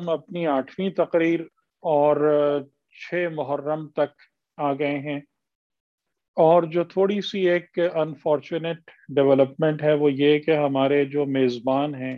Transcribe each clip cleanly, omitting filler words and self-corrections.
ہم اپنی 8ویں تقریر اور 6 محرم تک آ گئے ہیں، اور جو تھوڑی سی ایک انفارچونیٹ ڈیولپمنٹ ہے وہ یہ کہ ہمارے جو میزبان ہیں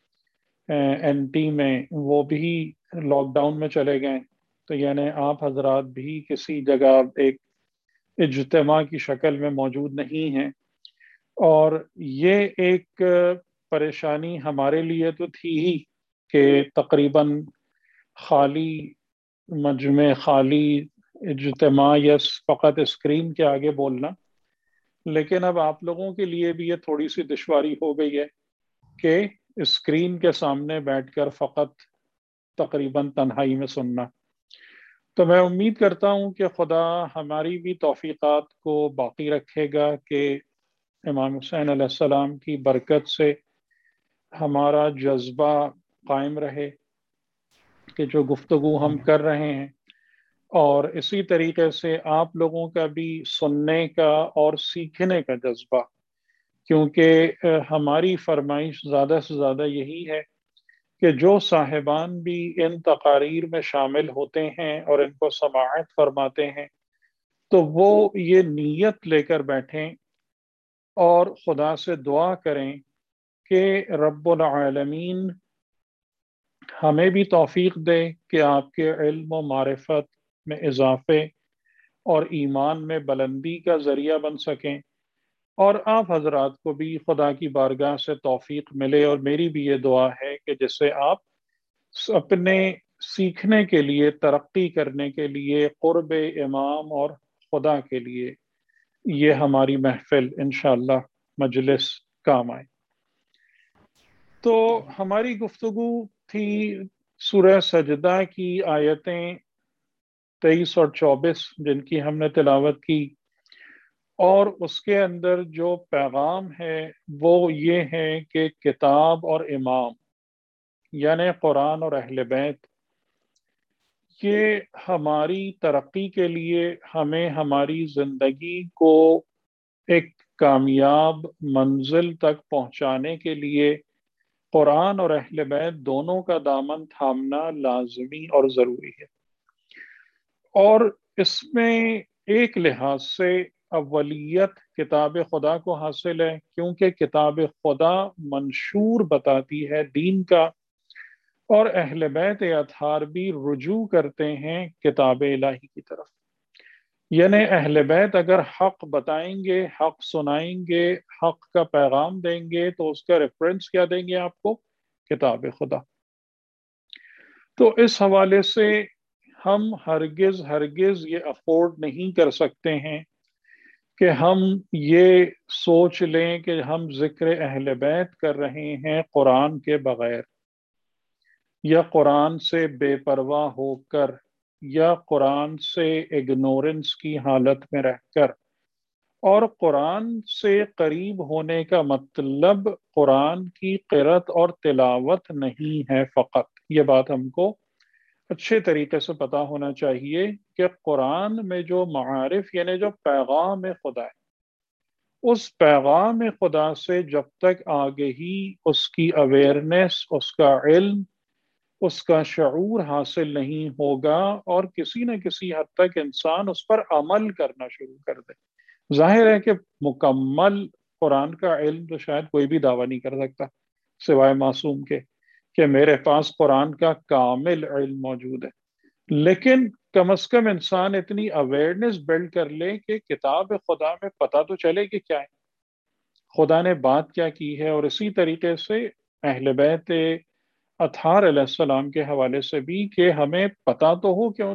این ٹی میں، وہ بھی لاک ڈاؤن میں چلے گئے. تو یعنی آپ حضرات بھی کسی جگہ ایک اجتماع کی شکل میں موجود نہیں ہیں، اور یہ ایک پریشانی ہمارے لیے تو تھی ہی کہ تقریباً خالی مجمع، خالی اجتماع، یا فقط اسکرین کے آگے بولنا. لیکن اب آپ لوگوں کے لیے بھی یہ تھوڑی سی دشواری ہو گئی ہے کہ اسکرین کے سامنے بیٹھ کر فقط تقریباً تنہائی میں سننا. تو میں امید کرتا ہوں کہ خدا ہماری بھی توفیقات کو باقی رکھے گا کہ امام حسین علیہ السلام کی برکت سے ہمارا جذبہ قائم رہے کہ جو گفتگو ہم کر رہے ہیں، اور اسی طریقے سے آپ لوگوں کا بھی سننے کا اور سیکھنے کا جذبہ، کیونکہ ہماری فرمائش زیادہ سے زیادہ یہی ہے کہ جو صاحبان بھی ان تقاریر میں شامل ہوتے ہیں اور ان کو سماعت فرماتے ہیں، تو وہ یہ نیت لے کر بیٹھیں اور خدا سے دعا کریں کہ رب العالمین ہمیں بھی توفیق دے کہ آپ کے علم و معرفت میں اضافے اور ایمان میں بلندی کا ذریعہ بن سکیں، اور آپ حضرات کو بھی خدا کی بارگاہ سے توفیق ملے. اور میری بھی یہ دعا ہے کہ جسے آپ اپنے سیکھنے کے لیے، ترقی کرنے کے لیے، قرب امام اور خدا کے لیے یہ ہماری محفل انشاءاللہ مجلس کام آئے. تو ہماری گفتگو تھی سورہ سجدہ کی آیتیں 23 اور 24 جن کی ہم نے تلاوت کی، اور اس کے اندر جو پیغام ہے وہ یہ ہے کہ کتاب اور امام یعنی قرآن اور اہل بیت، یہ ہماری ترقی کے لیے، ہمیں ہماری زندگی کو ایک کامیاب منزل تک پہنچانے کے لیے قرآن اور اہل بیت دونوں کا دامن تھامنا لازمی اور ضروری ہے. اور اس میں ایک لحاظ سے اولیت کتاب خدا کو حاصل ہے، کیونکہ کتاب خدا منشور بتاتی ہے دین کا، اور اہل بیت اطہار بھی رجوع کرتے ہیں کتاب الہی کی طرف. یعنی اہل بیت اگر حق بتائیں گے، حق سنائیں گے، حق کا پیغام دیں گے، تو اس کا ریفرنس کیا دیں گے آپ کو؟ کتاب خدا. تو اس حوالے سے ہم ہرگز یہ افورڈ نہیں کر سکتے ہیں کہ ہم یہ سوچ لیں کہ ہم ذکر اہل بیت کر رہے ہیں قرآن کے بغیر، یا قرآن سے بے پرواہ ہو کر، یا قرآن سے اگنورنس کی حالت میں رہ کر. اور قرآن سے قریب ہونے کا مطلب قرآن کی قرأت اور تلاوت نہیں ہے فقط. یہ بات ہم کو اچھے طریقے سے پتا ہونا چاہیے کہ قرآن میں جو معارف یعنی جو پیغام خدا ہے، اس پیغام خدا سے جب تک آگہی، اس کی اویئرنس، اس کا علم، اس کا شعور حاصل نہیں ہوگا، اور کسی نہ کسی حد تک انسان اس پر عمل کرنا شروع کر دے. ظاہر ہے کہ مکمل قرآن کا علم تو شاید کوئی بھی دعویٰ نہیں کر سکتا سوائے معصوم کے کہ میرے پاس قرآن کا کامل علم موجود ہے، لیکن کم از کم انسان اتنی اویئرنس بلڈ کر لے کہ کتاب خدا میں پتہ تو چلے کہ کیا ہے، خدا نے بات کیا کی ہے. اور اسی طریقے سے اہل بیت اطہار علیہ السلام کے حوالے سے بھی کہ ہمیں پتہ تو ہو کہ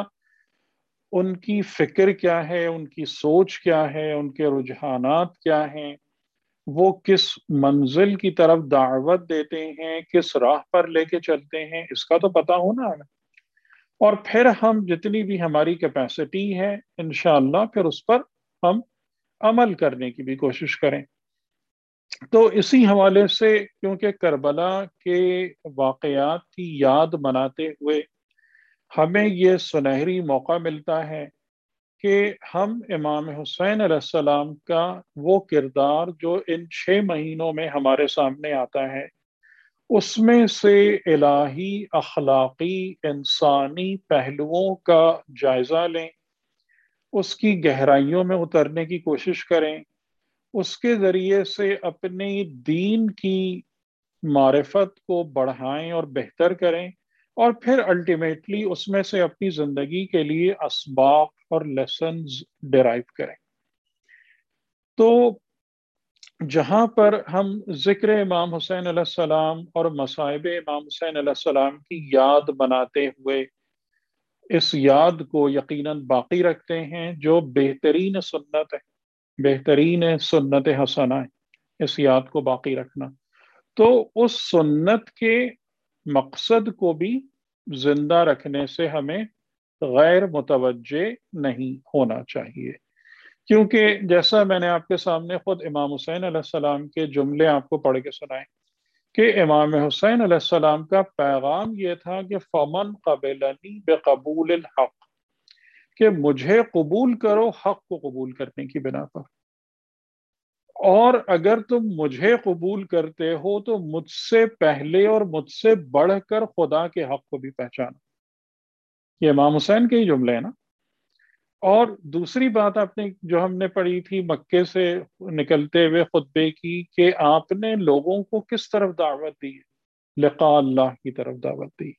ان کی فکر کیا ہے، ان کی سوچ کیا ہے، ان کے رجحانات کیا ہیں، وہ کس منزل کی طرف دعوت دیتے ہیں، کس راہ پر لے کے چلتے ہیں، اس کا تو پتہ ہونا ہمیں. اور پھر ہم جتنی بھی ہماری کیپیسٹی ہے انشاءاللہ پھر اس پر ہم عمل کرنے کی بھی کوشش کریں. تو اسی حوالے سے کیونکہ کربلا کے واقعات کی یاد مناتے ہوئے ہمیں یہ سنہری موقع ملتا ہے کہ ہم امام حسین علیہ السلام کا وہ کردار جو ان 6 مہینوں میں ہمارے سامنے آتا ہے، उसमें से इलाही, अखलाकी, इंसानी पहलुओं का जायजा लें, उसकी गहराइयों में उतरने की कोशिश करें, उसके ज़रिए से अपनी दीन की मारिफत को बढ़ाएं और बेहतर करें, और फिर अल्टीमेटली उसमें से अपनी ज़िंदगी के लिए असबाक और लेसन्स डिराइव करें। तो जहाँ पर हम जिक्र इमाम हुसैन अलैहिस्सलाम और मसाइब इमाम हुसैन अलैहिस्सलाम की याद बनाते हुए इस याद को यकीनन बाकी रखते हैं, जो बेहतरीन सुन्नत है, बेहतरीन सुन्नत हसना है इस याद को बाकी रखना, तो उस सुन्नत के मकसद को भी जिंदा रखने से हमें गैर मुतवज्जे नहीं होना चाहिए। क्योंकि जैसा मैंने आपके सामने खुद इमाम हुसैन अलैहिस्सलाम के जुमले आपको पढ़ के सुनाए कि इमाम हुसैन अलैहिस्सलाम का पैगाम ये था कि फमन कबलनी बेकबूल हक, कि मुझे कबूल करो हक को कबूल करने की बिना पर, और अगर तुम मुझे कबूल करते हो तो मुझसे पहले और मुझसे बढ़कर खुदा के हक को भी पहचानो। ये इमाम हुसैन के ही जुमले हैं ना। और दूसरी बात आपने जो हमने पढ़ी थी मक्के से निकलते हुए खुतबे की, कि आपने लोगों को किस तरफ दावत दी है, लिका अल्लाह की तरफ दावत दी,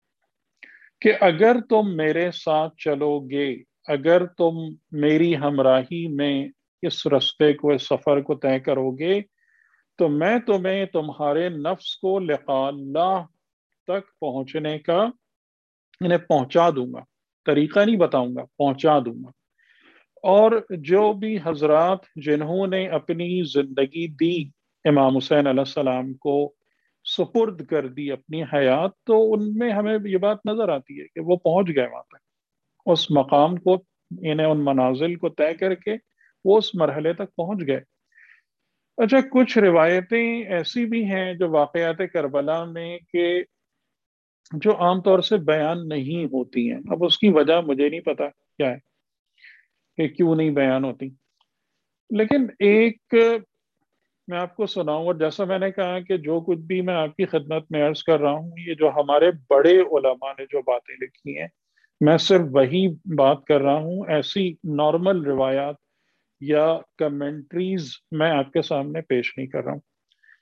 कि अगर तुम मेरे साथ चलोगे, अगर तुम मेरी हमराही में इस रास्ते को, इस सफर को तय करोगे, तो मैं तुम्हें तुम्हारे नफ्स को लिका अल्लाह तक पहुंचने का, इन्हें पहुंचा दूंगा, तरीका नहीं बताऊंगा, पहुंचा दूंगा। और जो भी हजरात जिन्होंने अपनी जिंदगी दी, इमाम हुसैन अलैहिस्सलाम को सुपुर्द कर दी अपनी हयात, तो उनमें हमें ये बात नजर आती है कि वो पहुंच गए वहां तक, उस मकाम को, इन्हें उन मनाजिल को तय करके वो उस मरहले तक पहुंच गए। अच्छा, कुछ रिवायतें ऐसी भी हैं जो वाकयात करबला में, कि जो आमतौर से बयान नहीं होती हैं। अब उसकी वजह मुझे नहीं पता क्या है, कि क्यों नहीं बयान होती, लेकिन एक मैं आपको सुनाऊं। और जैसा मैंने कहा कि जो कुछ भी मैं आपकी खिदमत में अर्ज कर रहा हूँ, ये जो हमारे बड़े उलमा ने जो बातें लिखी हैं, मैं सिर्फ वही बात कर रहा हूँ, ऐसी नॉर्मल रिवायात या कमेंट्रीज मैं आपके सामने पेश नहीं कर रहा हूँ।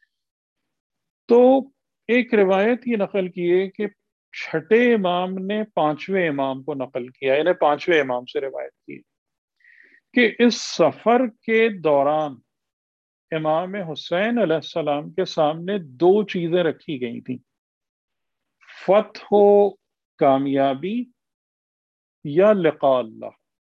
तो एक रिवायत ये नकल की है कि छठे इमाम ने पांचवें इमाम को नकल किया, इन्हें पांचवें इमाम से रिवायत की है, कि इस सफर के दौरान इमाम हुसैन अलैहिस्सलाम के सामने दो चीजें रखी गई थी, फतह कामयाबी या लिका अल्लाह।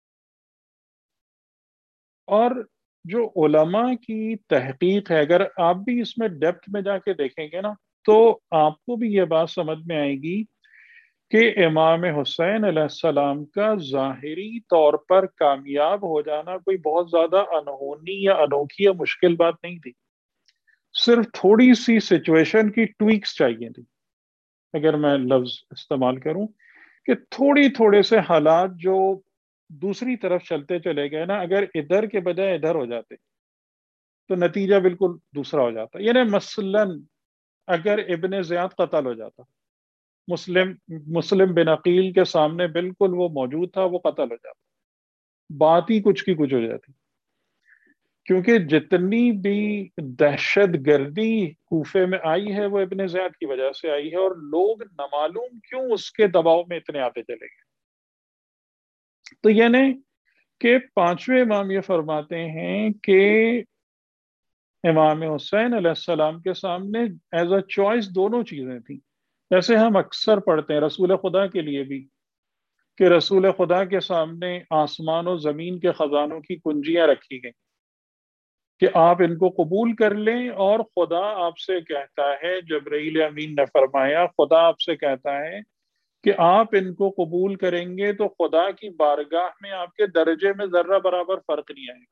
और जो उलमा की तहकीक है, अगर आप भी इसमें डेप्थ में जाके देखेंगे ना, तो आपको भी ये बात समझ में आएगी कि इमाम हुसैन अलैहिस्सलाम का ज़ाहिरी तौर पर कामयाब हो जाना कोई बहुत ज्यादा अनहोनी या अनोखी या मुश्किल बात नहीं थी। सिर्फ थोड़ी सी सिचुएशन की ट्वीक्स चाहिए थी, अगर मैं लफ्ज इस्तेमाल करूं, कि थोड़ी थोड़े से हालात जो दूसरी तरफ चलते चले गए ना, अगर इधर के बजाय इधर हो जाते तो नतीजा बिल्कुल दूसरा हो जाता। यानी मसलन अगर इब्ने ज़ियाद कत्ल हो जाता, मुस्लिम मुस्लिम बिन अकील के सामने बिल्कुल वो मौजूद था, वो कत्ल हो जाता, बात ही कुछ की कुछ हो जाती। क्योंकि जितनी भी दहशत गर्दी कूफे में आई है, वो इब्ने ज़ियाद की वजह से आई है, और लोग नामालूम क्यों उसके दबाव में इतने आते चले गए। तो यानी कि पांचवें इमाम ये फरमाते हैं कि इमाम हुसैन अलैहिस्सलाम के सामने एज अ चॉइस दोनों चीजें थी। जैसे हम अक्सर पढ़ते हैं रसूल खुदा के लिए भी, कि रसूल खुदा के सामने आसमान और जमीन के खजानों की कुंजियां रखी गई, कि आप इनको कबूल कर लें, और खुदा आपसे कहता है, जबरील अमीन ने फरमाया, खुदा आपसे कहता है कि आप इनको कबूल करेंगे तो खुदा की बारगाह में आपके दर्जे में जर्रा बराबर फर्क नहीं आएगा।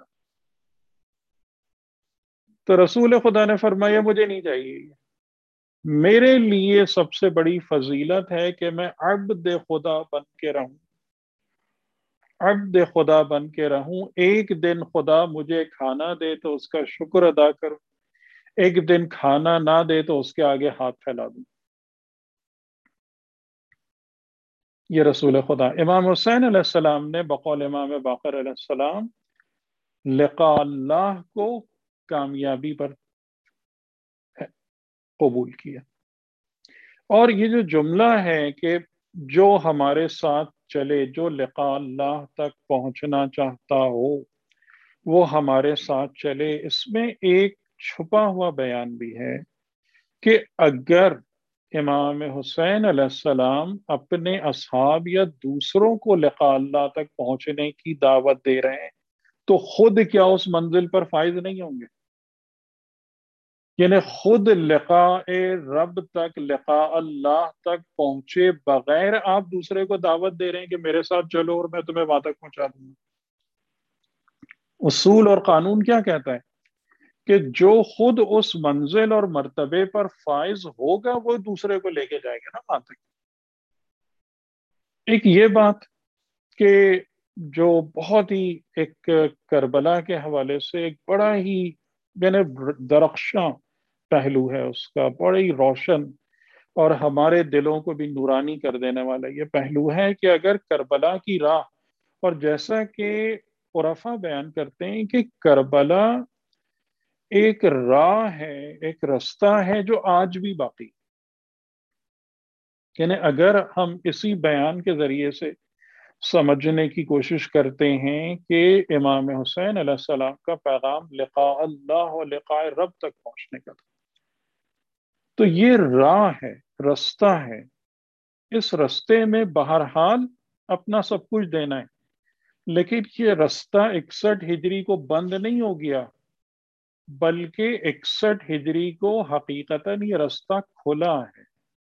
तो रसूल खुदा ने फरमाया, मुझे नहीं चाहिए, मेरे लिए सबसे बड़ी फजीलत है कि मैं अब्द खुदा बन के रहूं, अब्द खुदा बन के रहूं। एक दिन खुदा मुझे खाना दे तो उसका शुक्र अदा करूं, ایک دن کھانا نہ دے تو اس کے آگے ہاتھ پھیلا دوں. یہ رسول خدا. امام حسین علیہ السلام نے بقول امام باقر علیہ السلام لقاء اللہ کو کامیابی پر قبول کیا. اور یہ جو جملہ ہے کہ جو ہمارے ساتھ چلے، جو لقاء اللہ تک پہنچنا چاہتا ہو وہ ہمارے ساتھ چلے، اس میں ایک چھپا ہوا بیان بھی ہے کہ اگر امام حسین علیہ السلام اپنے اصحاب یا دوسروں کو لقاء اللہ تک پہنچنے کی دعوت دے رہے ہیں تو خود کیا اس منزل پر فائز نہیں ہوں گے؟ یعنی خود لقاء رب تک، لقاء اللہ تک پہنچے بغیر آپ دوسرے کو دعوت دے رہے ہیں کہ میرے ساتھ چلو اور میں تمہیں وہاں تک پہنچا دوں گا. اصول اور قانون کیا کہتا ہے کہ جو خود اس منزل اور مرتبے پر فائز ہوگا وہ دوسرے کو لے کے جائے گا نا وہاں تک. ایک یہ بات کہ جو بہت ہی ایک کربلا کے حوالے سے ایک بڑا ہی یعنی درخشاں پہلو ہے اس کا، بڑی روشن اور ہمارے دلوں کو بھی نورانی کر دینے والا یہ پہلو ہے کہ اگر کربلا کی راہ، اور جیسا کہ عرفا بیان کرتے ہیں کہ کربلا ایک راہ ہے، ایک رستہ ہے جو آج بھی باقی. یعنی اگر ہم اسی بیان کے ذریعے سے سمجھنے کی کوشش کرتے ہیں کہ امام حسین علیہ السلام کا پیغام لقاء اللہ و لقاء رب تک پہنچنے کا تھا، تو یہ راہ ہے، رستہ ہے. اس رستے میں بہرحال اپنا سب کچھ دینا ہے، لیکن یہ رستہ 61 ہجری کو بند نہیں ہو گیا، بلکہ 61 ہجری کو حقیقتاً یہ رستہ کھلا ہے.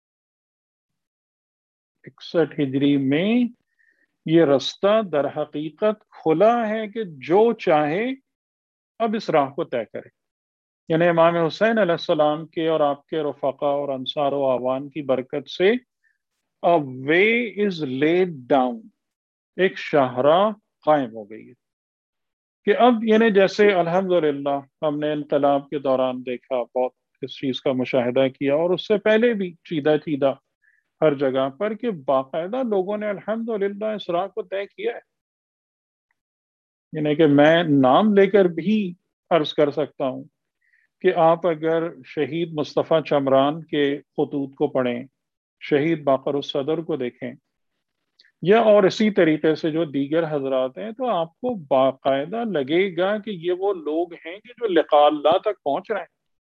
61 ہجری میں یہ رستہ در حقیقت کھلا ہے کہ جو چاہے اب اس راہ کو طے کرے. یعنی امام حسین علیہ السلام کے اور آپ کے رفقا اور انصار و اعوان کی برکت سے a way is laid down، ایک شاہراہ قائم ہو گئی ہے کہ اب یعنی جیسے الحمدللہ ہم نے انقلاب کے دوران دیکھا، بہت اس چیز کا مشاہدہ کیا، اور اس سے پہلے بھی چیدہ چیدہ ہر جگہ پر کہ باقاعدہ لوگوں نے الحمدللہ اس راہ کو طے کیا ہے. یعنی کہ میں نام لے کر بھی عرض کر سکتا ہوں کہ آپ اگر شہید مصطفیٰ چمران کے خطوط کو پڑھیں، شہید باقر الصدر کو دیکھیں، یا اور اسی طریقے سے جو دیگر حضرات ہیں، تو آپ کو باقاعدہ لگے گا کہ یہ وہ لوگ ہیں کہ جو لقاء اللہ تک پہنچ رہے ہیں.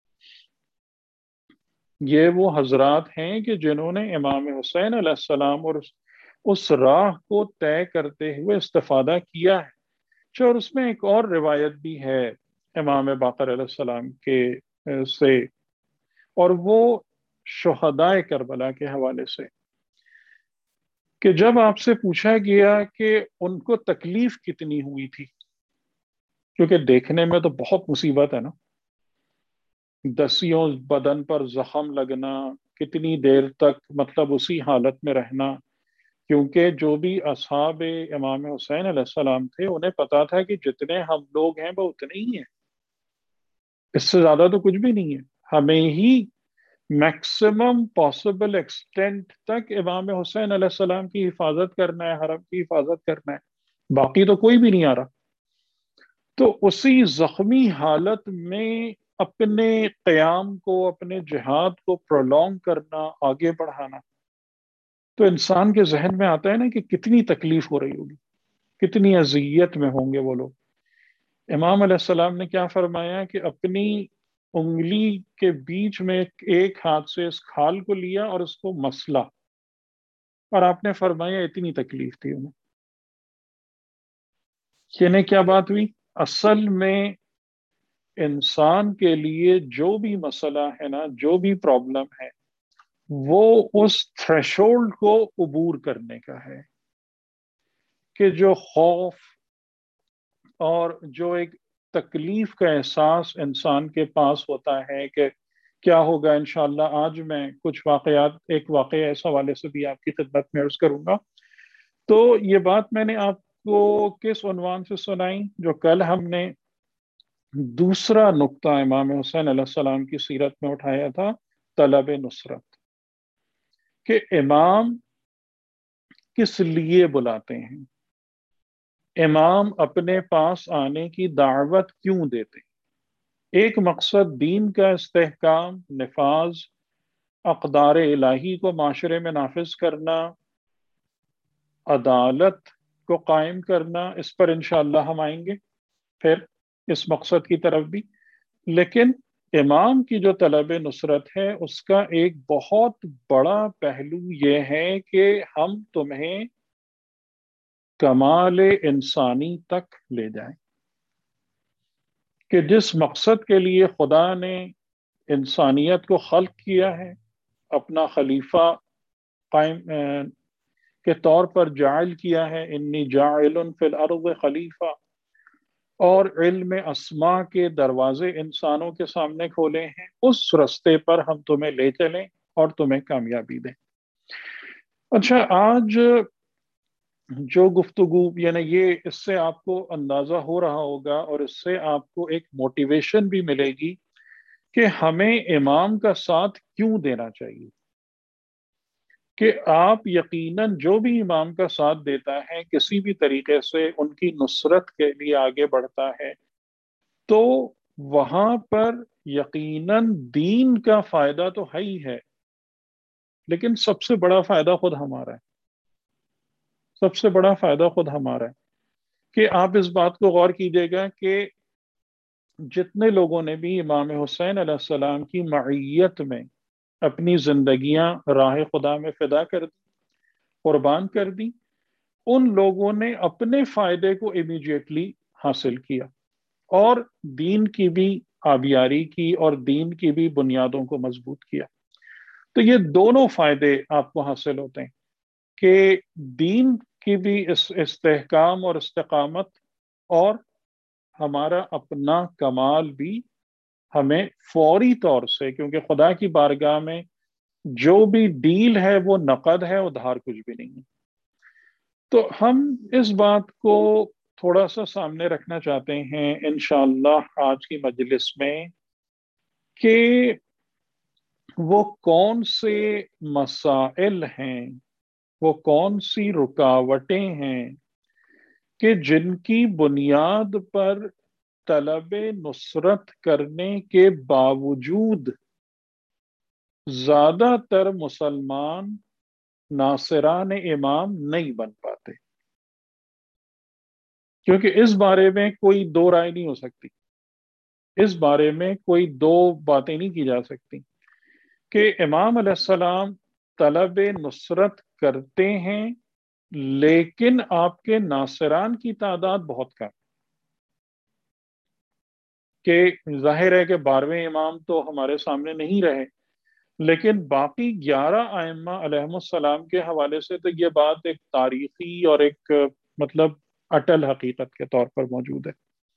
یہ وہ حضرات ہیں کہ جنہوں نے امام حسین علیہ السلام اور اس راہ کو طے کرتے ہوئے استفادہ کیا ہے. اور اس میں ایک اور روایت بھی ہے امام باقر علیہ السلام کے سے، اور وہ شہدائے کربلا کے حوالے سے، کہ جب آپ سے پوچھا گیا کہ ان کو تکلیف کتنی ہوئی تھی، کیونکہ دیکھنے میں تو بہت مصیبت ہے نا، دسیوں بدن پر زخم لگنا، کتنی دیر تک مطلب اسی حالت میں رہنا، کیونکہ جو بھی اصحاب امام حسین علیہ السلام تھے انہیں پتا تھا کہ جتنے ہم لوگ ہیں وہ اتنے ہی ہیں، اس سے زیادہ تو کچھ بھی نہیں ہے. ہمیں ہی میکسیمم پاسبل ایکسٹینٹ تک امام حسین علیہ السلام کی حفاظت کرنا ہے، حرم کی حفاظت کرنا ہے، باقی تو کوئی بھی نہیں آ رہا. تو اسی زخمی حالت میں اپنے قیام کو، اپنے جہاد کو پرولونگ کرنا، آگے بڑھانا، تو انسان کے ذہن میں آتا ہے نا کہ کتنی تکلیف ہو رہی ہوگی، کتنی اذیت میں ہوں گے وہ لوگ. امام علیہ السلام نے کیا فرمایا کہ اپنی انگلی کے بیچ میں ایک ہاتھ سے اس کھال کو لیا اور اس کو مسلا، اور آپ نے فرمایا اتنی تکلیف تھی انہیں. یعنی کیا بات ہوئی؟ اصل میں انسان کے لیے جو بھی مسئلہ ہے نا، جو بھی پرابلم ہے، وہ اس تھریشولڈ کو عبور کرنے کا ہے کہ جو خوف اور جو ایک تکلیف کا احساس انسان کے پاس ہوتا ہے کہ کیا ہوگا انشاءاللہ. آج میں کچھ واقعات، ایک واقعہ اس حوالے سے بھی آپ کی خدمت میں عرض کروں گا. تو یہ بات میں نے آپ کو کس عنوان سے سنائی؟ جو کل ہم نے दूसरा नुक्ता इमाम हुसैन अलैहिस्सलाम की सीरत में उठाया था तलब नुसरत, कि इमाम किस लिए बुलाते हैं, इमाम अपने पास आने की दावत क्यों देते हैं। एक मकसद दीन का इस्तेहकाम, नफाज, अक़दार इलाही को माशरे में नाफिज करना, अदालत को कायम करना, इस पर इंशाअल्लाह हम आएंगे फिर इस मकसद की तरफ भी। लेकिन इमाम की जो तलब नुसरत है उसका एक बहुत बड़ा पहलू ये है कि हम तुम्हें कमाल इंसानी तक ले जाएं, कि जिस मकसद के लिए खुदा ने इंसानियत को खल्क किया है, अपना खलीफा कायम के तौर पर जायल किया है, इन्नी जाइलुन फिल अर्द खलीफा, और इल्म अस्मा के दरवाजे इंसानों के सामने खोले हैं, उस रास्ते पर हम तुम्हें ले चलें और तुम्हें कामयाबी दें। अच्छा, आज जो गुफ्तगू, यानी ये, इससे आपको अंदाजा हो रहा होगा और इससे आपको एक मोटिवेशन भी मिलेगी कि हमें इमाम का साथ क्यों देना चाहिए। कि आप यकीनन जो भी इमाम का साथ देता है, किसी भी तरीके से उनकी नुसरत के लिए आगे बढ़ता है, तो वहां पर यकीनन दीन का फायदा तो है ही है, लेकिन सबसे बड़ा फायदा खुद हमारा है। सबसे बड़ा फायदा खुद हमारा है। कि आप इस बात को गौर कीजिएगा कि जितने लोगों ने भी इमाम हुसैन अलैहिस्सलाम की मईयत में अपनी जिंदगियां राह खुदा में फिदा कर दी, कुर्बान कर दी, उन लोगों ने अपने फायदे को इमीडिएटली हासिल किया और दीन की भी आबियारी की और दीन की भी बुनियादों को मजबूत किया। तो ये दोनों फायदे आपको हासिल होते हैं कि दीन की भी इस इस्तेहकाम और इस्तिकामत, और हमारा अपना कमाल भी हमें फौरी तौर से, क्योंकि खुदा की बारगाह में जो भी डील है वो नकद है, उधार कुछ भी नहीं है। तो हम इस बात को थोड़ा सा सामने रखना चाहते हैं इंशाअल्लाह आज की मजलिस में, कि वो कौन से मसाइल हैं, वो कौन सी रुकावटें हैं कि जिनकी बुनियाद पर तलब नुसरत करने के बावजूद ज्यादातर मुसलमान नासिरान इमाम नहीं बन पाते। क्योंकि इस बारे में कोई दो राय नहीं हो सकती, इस बारे में कोई दो बातें नहीं की जा सकती कि इमाम अलैहिस्सलाम तलब नुसरत करते हैं, लेकिन आपके नासिरान की तादाद बहुत कम। कि जाहिर है कि 12वें इमाम तो हमारे सामने नहीं रहे, लेकिन बाकी 11 आइम्मा अलैहिस्सलाम के हवाले से तो ये बात एक तारीखी और एक मतलब अटल हकीकत के तौर पर मौजूद है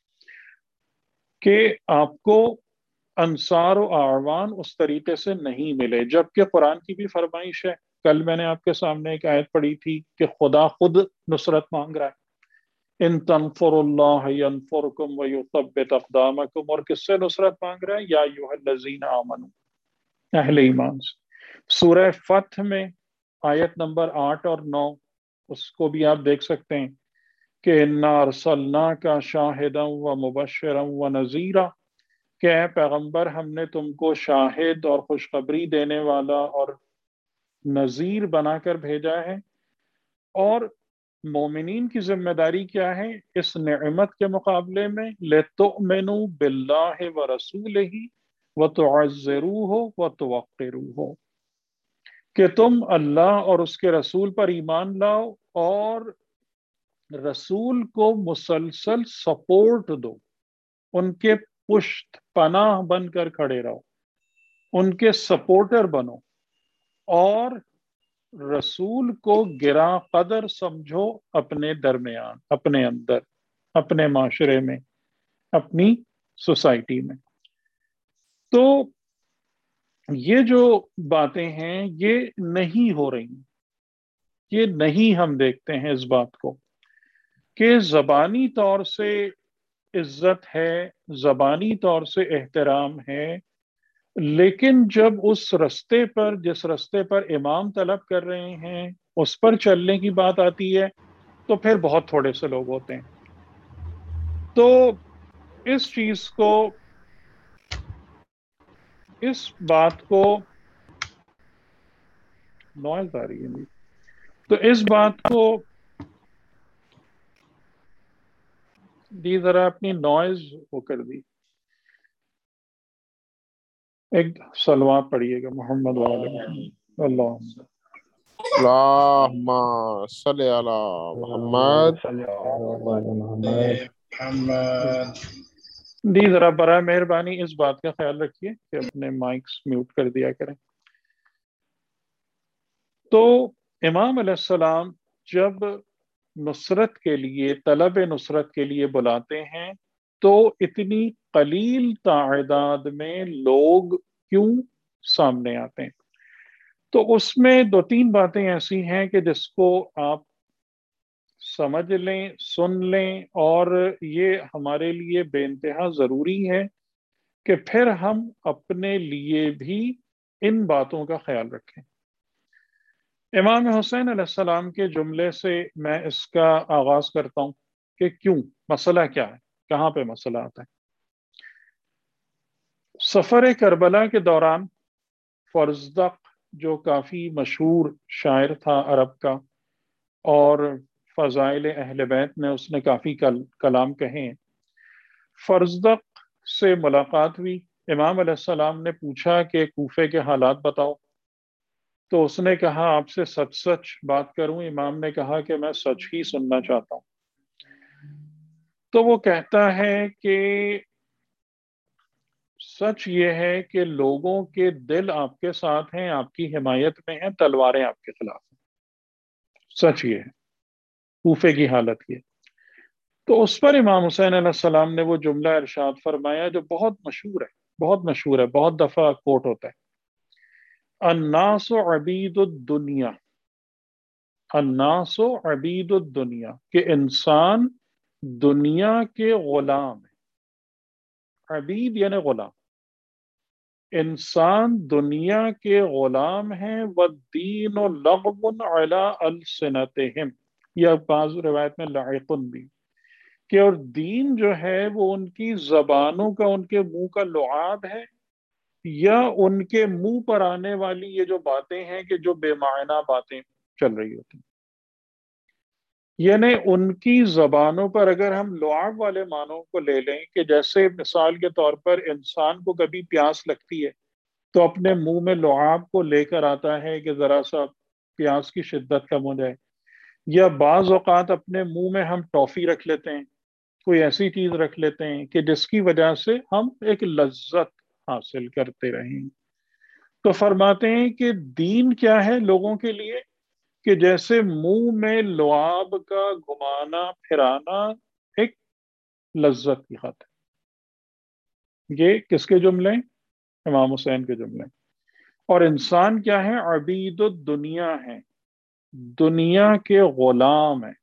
कि आपको अंसार और आवान उस तरीके से नहीं मिले, जबकि कुरान की भी फरमाइश है। कल मैंने आपके सामने एक आयत पढ़ी थी कि खुदा खुद नुसरत मांग रहा है, इन तनफुरुल्लाह यनफुरकुम व युथब्बित अक़दामकुम, और किससे नुसरत मांग रहा है, या अय्युहल्लज़ीना आमनू, अहले ईमान से। सूरह फथ में आयत नंबर 8 और 9, उसको भी आप देख सकते हैं कि इन्ना अरसलना का शाहिदन व मुबश्शिरन व नज़ीरा, कि ऐ पैगंबर हमने तुमको शाहिद और खुशखबरी देने वाला और नज़ीर बनाकर भेजा है। और मोमिनीन की जिम्मेदारी क्या है इस नेमत के मुकाबले में, लितुमिनु बिल्लाहि व रसूलिही व तुअज़्ज़िरूहु व तुवक्किरूहु, कि तुम अल्लाह और उसके रसूल पर ईमान लाओ और रसूल को मुसलसल सपोर्ट दो, उनके पुश्त पनाह बनकर खड़े रहो, उनके सपोर्टर बनो, और रसूल को गिरा कदर समझो अपने दरमियान, अपने अंदर, अपने माशरे में, अपनी सोसाइटी में। तो ये जो बातें हैं ये नहीं हो रही, ये नहीं हम देखते हैं इस बात को कि जबानी तौर से عزت ہے، زبانی طور سے احترام ہے، لیکن جب اس رستے پر، جس رستے پر امام طلب کر رہے ہیں، اس پر چلنے کی بات آتی ہے تو پھر بہت تھوڑے سے لوگ ہوتے ہیں۔ تو اس چیز کو، اس بات کو، نوائز آ رہی ہے جی، تو اس بات کو دی، ذرا اپنی نوائز وہ کر دی، ایک سلوات پڑھیے گا محمد والے محمد اللہ۔ اللہم صلی علی محمد۔ دی ذرا برائے مہربانی اس بات کا خیال رکھیے کہ اپنے مائکس میوٹ کر دیا کریں۔ تو امام علیہ السلام جب نصرت کے لیے، طلب نصرت کے لیے بلاتے ہیں تو اتنی قلیل تعداد میں لوگ کیوں سامنے آتے ہیں؟ تو اس میں دو تین باتیں ایسی ہیں کہ جس کو آپ سمجھ لیں، سن لیں، اور یہ ہمارے لیے بے انتہا ضروری ہے کہ پھر ہم اپنے لیے بھی ان باتوں کا خیال رکھیں۔ امام حسین علیہ السلام کے جملے سے میں اس کا آغاز کرتا ہوں کہ کیوں، مسئلہ کیا ہے، کہاں پہ مسئلہ آتا ہے۔ سفر کربلا کے دوران فرزدق، جو کافی مشہور شاعر تھا عرب کا، اور فضائل اہل بیت میں اس نے کافی کلام کہے ہیں، فرزدق سے ملاقات ہوئی۔ امام علیہ السلام نے پوچھا کہ کوفے کے حالات بتاؤ، تو اس نے کہا آپ سے سچ سچ بات کروں؟ امام نے کہا کہ میں سچ ہی سننا چاہتا ہوں۔ تو وہ کہتا ہے کہ سچ یہ ہے کہ لوگوں کے دل آپ کے ساتھ ہیں، آپ کی حمایت میں ہیں، تلواریں آپ کے خلاف ہیں۔ سچ یہ ہے، کوفے کی حالت یہ۔ تو اس پر امام حسین علیہ السلام نے وہ جملہ ارشاد فرمایا جو بہت مشہور ہے، بہت مشہور ہے، بہت دفعہ کوٹ ہوتا ہے، الناس عبید الدنیا، الناس عبید الدنیا، کہ انسان دنیا کے غلام ہے۔ عبید یعنی غلام، انسان دنیا کے غلام ہیں۔ والدین لغو علی السنتہم، یا بعض روایت میں لعقن بھی، کہ اور دین جو ہے وہ ان کی زبانوں کا، ان کے منہ کا لعاب ہے، یا ان کے منہ پر آنے والی یہ جو باتیں ہیں کہ جو بے معنی باتیں چل رہی ہوتی ہیں۔ یعنی ان کی زبانوں پر اگر ہم لعاب والے معنوں کو لے لیں کہ جیسے مثال کے طور پر انسان کو کبھی پیاس لگتی ہے تو اپنے منہ میں لعاب کو لے کر آتا ہے کہ ذرا سا پیاس کی شدت کم ہو جائے، یا بعض اوقات اپنے منہ میں ہم ٹافی رکھ لیتے ہیں، کوئی ایسی چیز رکھ لیتے ہیں کہ جس کی وجہ سے ہم ایک لذت حاصل کرتے رہیں۔ تو فرماتے ہیں کہ دین کیا ہے لوگوں کے لیے، کہ جیسے منہ میں لعاب کا گھمانا پھرانا ایک لذت کی خاطر۔ یہ کس کے جملے؟ امام حسین کے جملے۔ اور انسان کیا ہے؟ عبید الدنیا ہے، دنیا کے غلام ہیں۔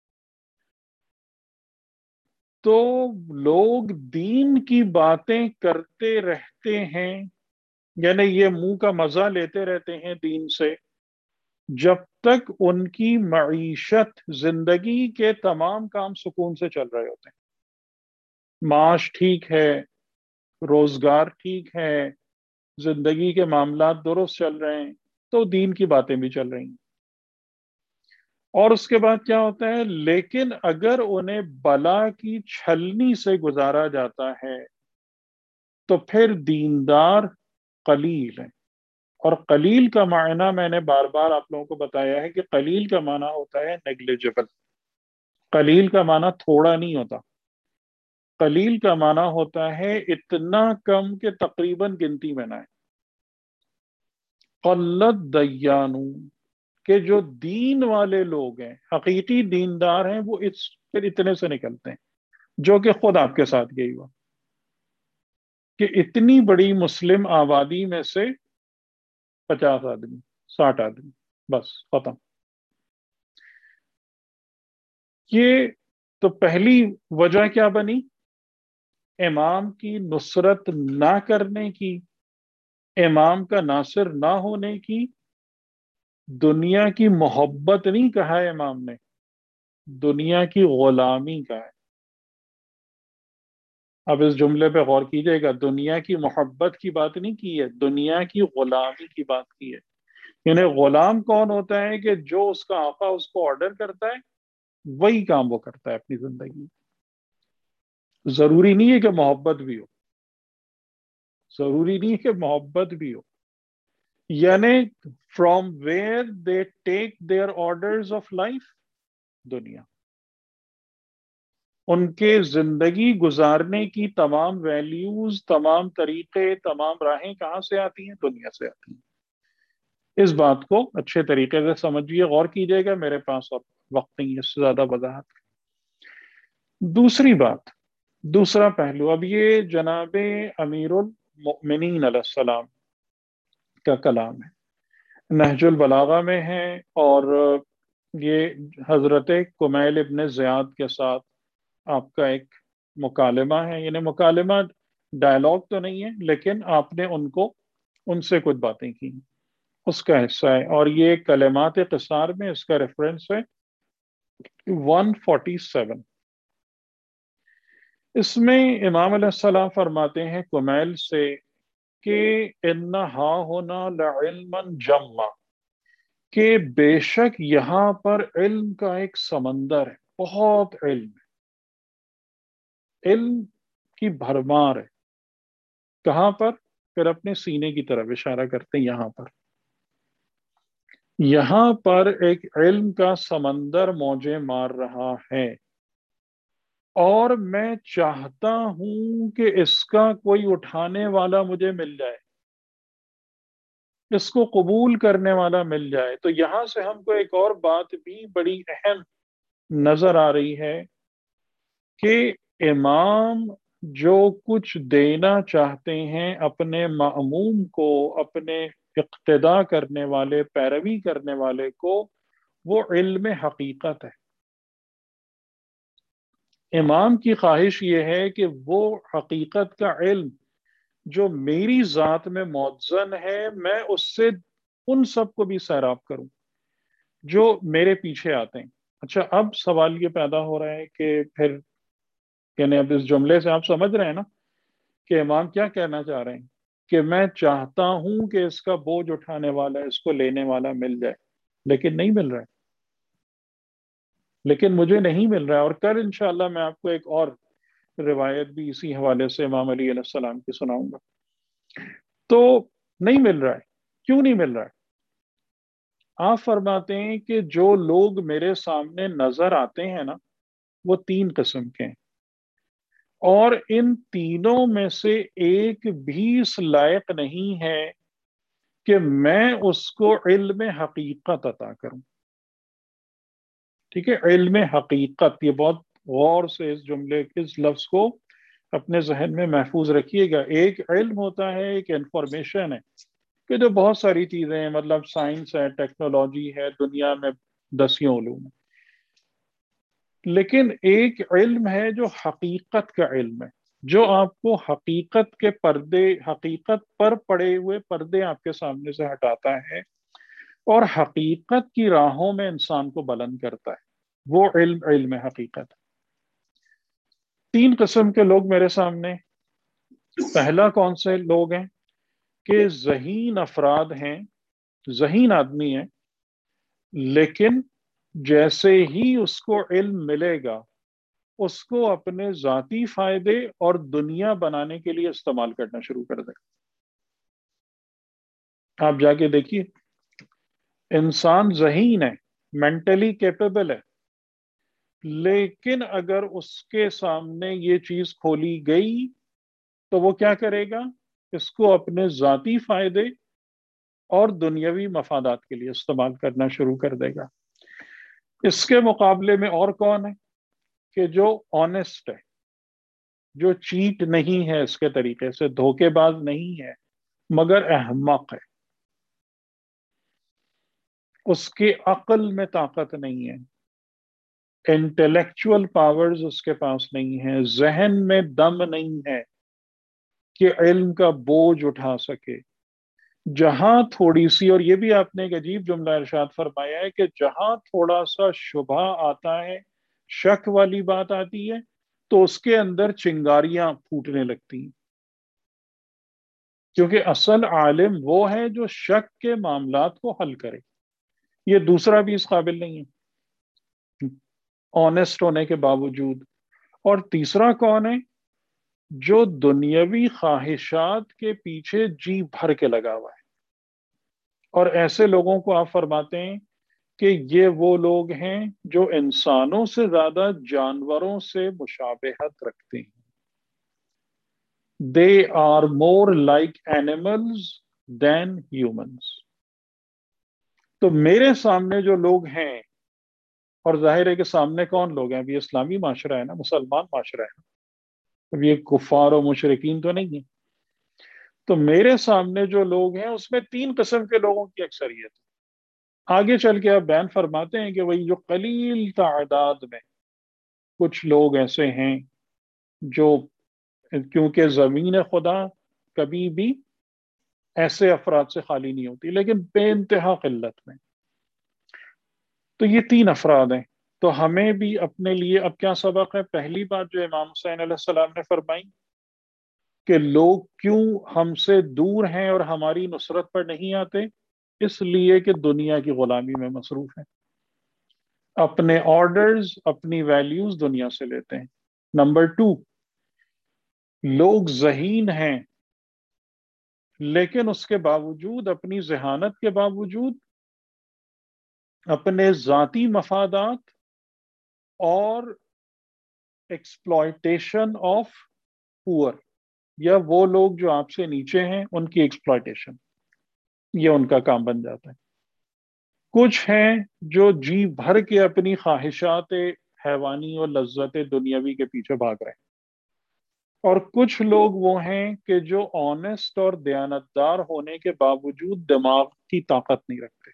تو لوگ دین کی باتیں کرتے رہتے ہیں، یعنی یہ منہ کا مزہ لیتے رہتے ہیں دین سے، جب تک ان کی معیشت، زندگی کے تمام کام سکون سے چل رہے ہوتے ہیں، معاش ٹھیک ہے، روزگار ٹھیک ہے، زندگی کے معاملات درست چل رہے ہیں، تو دین کی باتیں بھی چل رہی ہیں۔ اور اس کے بعد کیا ہوتا ہے؟ لیکن اگر انہیں بلا کی چھلنی سے گزارا جاتا ہے تو پھر دیندار قلیل ہیں۔ اور قلیل کا معنی میں نے بار بار آپ لوگوں کو بتایا ہے کہ قلیل کا معنی ہوتا ہے نیگلیجبل۔ قلیل کا معنی تھوڑا نہیں ہوتا، قلیل کا معنی ہوتا ہے اتنا کم کہ تقریباً گنتی میں نہ ہے۔ قلت دیانون، کہ جو دین والے لوگ ہیں، حقیقی دیندار ہیں، وہ پھر اتنے سے نکلتے ہیں، جو کہ خود آپ کے ساتھ یہی ہوا کہ اتنی بڑی مسلم آبادی میں سے 50 آدمی، 60 آدمی، بس ختم۔ یہ تو پہلی وجہ کیا بنی امام کی نصرت نہ کرنے کی، امام کا ناصر نہ ہونے کی، دنیا کی محبت نہیں کہا ہے امام نے، دنیا کی غلامی کا ہے۔ اب اس جملے پہ غور کیجئے گا، دنیا کی محبت کی بات نہیں کی ہے، دنیا کی غلامی کی بات کی ہے۔ یعنی غلام کون ہوتا ہے؟ کہ جو اس کا آقا اس کو آرڈر کرتا ہے وہی کام وہ کرتا ہے اپنی زندگی میں۔ ضروری نہیں ہے کہ محبت بھی ہو، ضروری نہیں ہے کہ محبت بھی ہو، یعنی from where they take their orders of life, دنیا۔ ان کے زندگی گزارنے کی تمام ویلیوز، تمام طریقے، تمام راہیں کہاں سے آتی ہیں؟ دنیا سے آتی ہیں۔ اس بات کو اچھے طریقے سے سمجھیے، غور کیجیے گا، میرے پاس اور وقت نہیں ہے اس سے زیادہ وضاحت۔ دوسری بات، دوسرا پہلو، اب یہ جناب امیر المؤمنین علیہ السلام کا کلام ہے، نہج البلاغہ میں ہے، اور یہ حضرت کمیل ابن زیاد کے ساتھ آپ کا ایک مکالمہ ہے، یعنی مکالمہ ڈائلاگ تو نہیں ہے، لیکن آپ نے ان سے کچھ باتیں کی، اس کا حصہ ہے، اور یہ کلمات قصار میں اس کا ریفرنس ہے 147۔ اس میں امام علیہ السلام فرماتے ہیں کمیل سے کہ انہا ہونا لعلما جما، کہ بے شک یہاں پر علم کا ایک سمندر ہے، بہت علم ہے، علم کی بھرمار ہے۔ کہاں پر؟ پھر اپنے سینے کی طرف اشارہ کرتے ہیں، یہاں پر، یہاں پر ایک علم کا سمندر موجیں مار رہا ہے، اور میں چاہتا ہوں کہ اس کا کوئی اٹھانے والا مجھے مل جائے، اس کو قبول کرنے والا مل جائے۔ تو یہاں سے ہم کو ایک اور بات بھی بڑی اہم نظر آ رہی ہے کہ امام جو کچھ دینا چاہتے ہیں اپنے مأموم کو، اپنے اقتداء کرنے والے، پیروی کرنے والے کو، وہ علم حقیقت ہے۔ امام کی خواہش یہ ہے کہ وہ حقیقت کا علم جو میری ذات میں موزن ہے، میں اس سے ان سب کو بھی سیراب کروں جو میرے پیچھے آتے ہیں۔ اچھا، اب سوال یہ پیدا ہو رہا ہے کہ پھر، یعنی اب اس جملے سے آپ سمجھ رہے ہیں نا کہ امام کیا کہنا چاہ رہے ہیں؟ کہ میں چاہتا ہوں کہ اس کا بوجھ اٹھانے والا، اس کو لینے والا مل جائے، لیکن نہیں مل رہا ہے، لیکن مجھے نہیں مل رہا ہے۔ اور کل انشاءاللہ میں آپ کو ایک اور روایت بھی اسی حوالے سے امام علی علیہ السلام کی سناؤں گا۔ تو نہیں مل رہا ہے، کیوں نہیں مل رہا ہے؟ آپ فرماتے ہیں کہ جو لوگ میرے سامنے نظر آتے ہیں نا، وہ تین قسم کے ہیں، اور ان تینوں میں سے ایک بھی اس لائق نہیں ہے کہ میں اس کو علم حقیقت عطا کروں۔ ٹھیک ہے، علم حقیقت، یہ بہت غور سے اس جملے کے اس لفظ کو اپنے ذہن میں محفوظ رکھیے گا۔ ایک علم ہوتا ہے، ایک انفارمیشن ہے کہ جو بہت ساری چیزیں ہیں، مطلب سائنس ہے، ٹیکنالوجی ہے، دنیا میں دسیوں علوم ہے، لیکن ایک علم ہے جو حقیقت کا علم ہے، جو آپ کو حقیقت کے پردے، حقیقت پر پڑے ہوئے پردے آپ کے سامنے سے ہٹاتا ہے، اور حقیقت کی راہوں میں انسان کو بلند کرتا ہے۔ وہ علم، علم حقیقت۔ تین قسم کے لوگ میرے سامنے۔ پہلا کون سے لوگ ہیں؟ کہ ذہین افراد ہیں، ذہین آدمی ہیں، لیکن جیسے ہی اس کو علم ملے گا، اس کو اپنے ذاتی فائدے اور دنیا بنانے کے لیے استعمال کرنا شروع کر دے گا۔ آپ جا کے دیکھیے، انسان ذہین ہے، مینٹلی کیپیبل ہے، لیکن اگر اس کے سامنے یہ چیز کھولی گئی تو وہ کیا کرے گا؟ اس کو اپنے ذاتی فائدے اور دنیاوی مفادات کے لیے استعمال کرنا شروع کر دے گا۔ اس کے مقابلے میں اور کون ہے؟ کہ جو آنےسٹ ہے، جو چیٹ نہیں ہے، اس کے طریقے سے دھوکے باز نہیں ہے، مگر احمق ہے، اس کی عقل میں طاقت نہیں ہے، انٹلیکچول پاورز اس کے پاس نہیں ہیں، ذہن میں دم نہیں ہے کہ علم کا بوجھ اٹھا سکے. جہاں تھوڑی سی، اور یہ بھی آپ نے ایک عجیب جملہ ارشاد فرمایا ہے کہ جہاں تھوڑا سا شبہ آتا ہے، شک والی بات آتی ہے، تو اس کے اندر چنگاریاں پھوٹنے لگتی ہیں. کیونکہ اصل عالم وہ ہے جو شک کے معاملات کو حل کرے. یہ دوسرا بھی اس قابل نہیں ہے آنےسٹ ہونے کے باوجود. اور تیسرا کون ہے؟ جو دنیاوی خواہشات کے پیچھے جی بھر کے لگا ہوا ہے. اور ایسے لوگوں کو آپ فرماتے ہیں کہ یہ وہ لوگ ہیں جو انسانوں سے زیادہ جانوروں سے مشابہت رکھتے ہیں. They are more like animals than humans. تو میرے سامنے جو لوگ ہیں، اور ظاہر ہے کہ سامنے کون لوگ ہیں؟ ابھی اسلامی معاشرہ ہے نا، مسلمان معاشرہ ہے نا، ابھی یہ کفار و مشرکین تو نہیں ہیں. تو میرے سامنے جو لوگ ہیں اس میں تین قسم کے لوگوں کی اکثریت ہے. آگے چل کے آپ بیان فرماتے ہیں کہ وہی جو قلیل تعداد میں کچھ لوگ ایسے ہیں جو، کیونکہ زمین خدا کبھی بھی ایسے افراد سے خالی نہیں ہوتی، لیکن بے انتہا قلت میں. تو یہ تین افراد ہیں. تو ہمیں بھی اپنے لیے اب کیا سبق ہے؟ پہلی بات جو امام حسین علیہ السلام نے فرمائی کہ لوگ کیوں ہم سے دور ہیں اور ہماری نصرت پر نہیں آتے؟ اس لیے کہ دنیا کی غلامی میں مصروف ہیں، اپنے آرڈرز، اپنی ویلیوز دنیا سے لیتے ہیں. نمبر ٹو، لوگ ذہین ہیں لیکن اس کے باوجود، اپنی ذہانت کے باوجود، اپنے ذاتی مفادات اور ایکسپلائٹیشن آف پور، یا وہ لوگ جو آپ سے نیچے ہیں ان کی ایکسپلائٹیشن، یہ ان کا کام بن جاتا ہے. کچھ ہیں جو جی بھر کے اپنی خواہشات حیوانی اور لذت دنیاوی کے پیچھے بھاگ رہے ہیں. اور کچھ لوگ وہ ہیں کہ جو آنےسٹ اور دیانتدار ہونے کے باوجود دماغ کی طاقت نہیں رکھتے.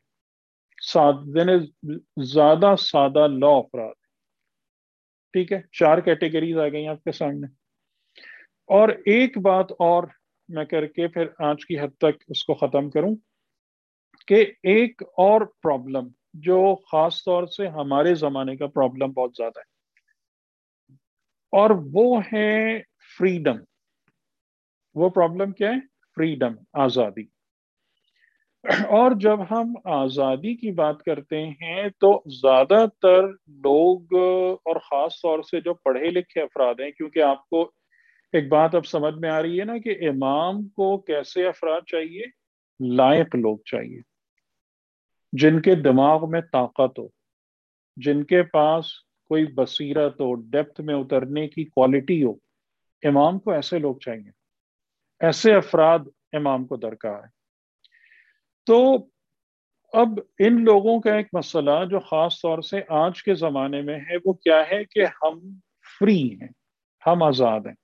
زیادہ سادہ لا افراد. ٹھیک ہے، چار کیٹیگریز آ گئی آپ کے سامنے. اور ایک بات اور میں کر کے پھر آج کی حد تک اس کو ختم کروں، کہ ایک اور پرابلم جو خاص طور سے ہمارے زمانے کا پرابلم بہت زیادہ ہے، اور وہ ہے فریڈم. وہ پرابلم کیا ہے؟ فریڈم، آزادی. اور جب ہم آزادی کی بات کرتے ہیں تو زیادہ تر لوگ، اور خاص طور سے جو پڑھے لکھے افراد ہیں، کیونکہ آپ کو ایک بات اب سمجھ میں آ رہی ہے نا کہ امام کو کیسے افراد چاہیے؟ لائق لوگ چاہیے، جن کے دماغ میں طاقت ہو، جن کے پاس کوئی بصیرت ہو، ڈیپتھ میں اترنے کی کوالٹی ہو. امام کو ایسے لوگ چاہیے، ایسے افراد امام کو درکار ہے. تو اب ان لوگوں کا ایک مسئلہ جو خاص طور سے آج کے زمانے میں ہے، وہ کیا ہے کہ ہم فری ہیں، ہم آزاد ہیں،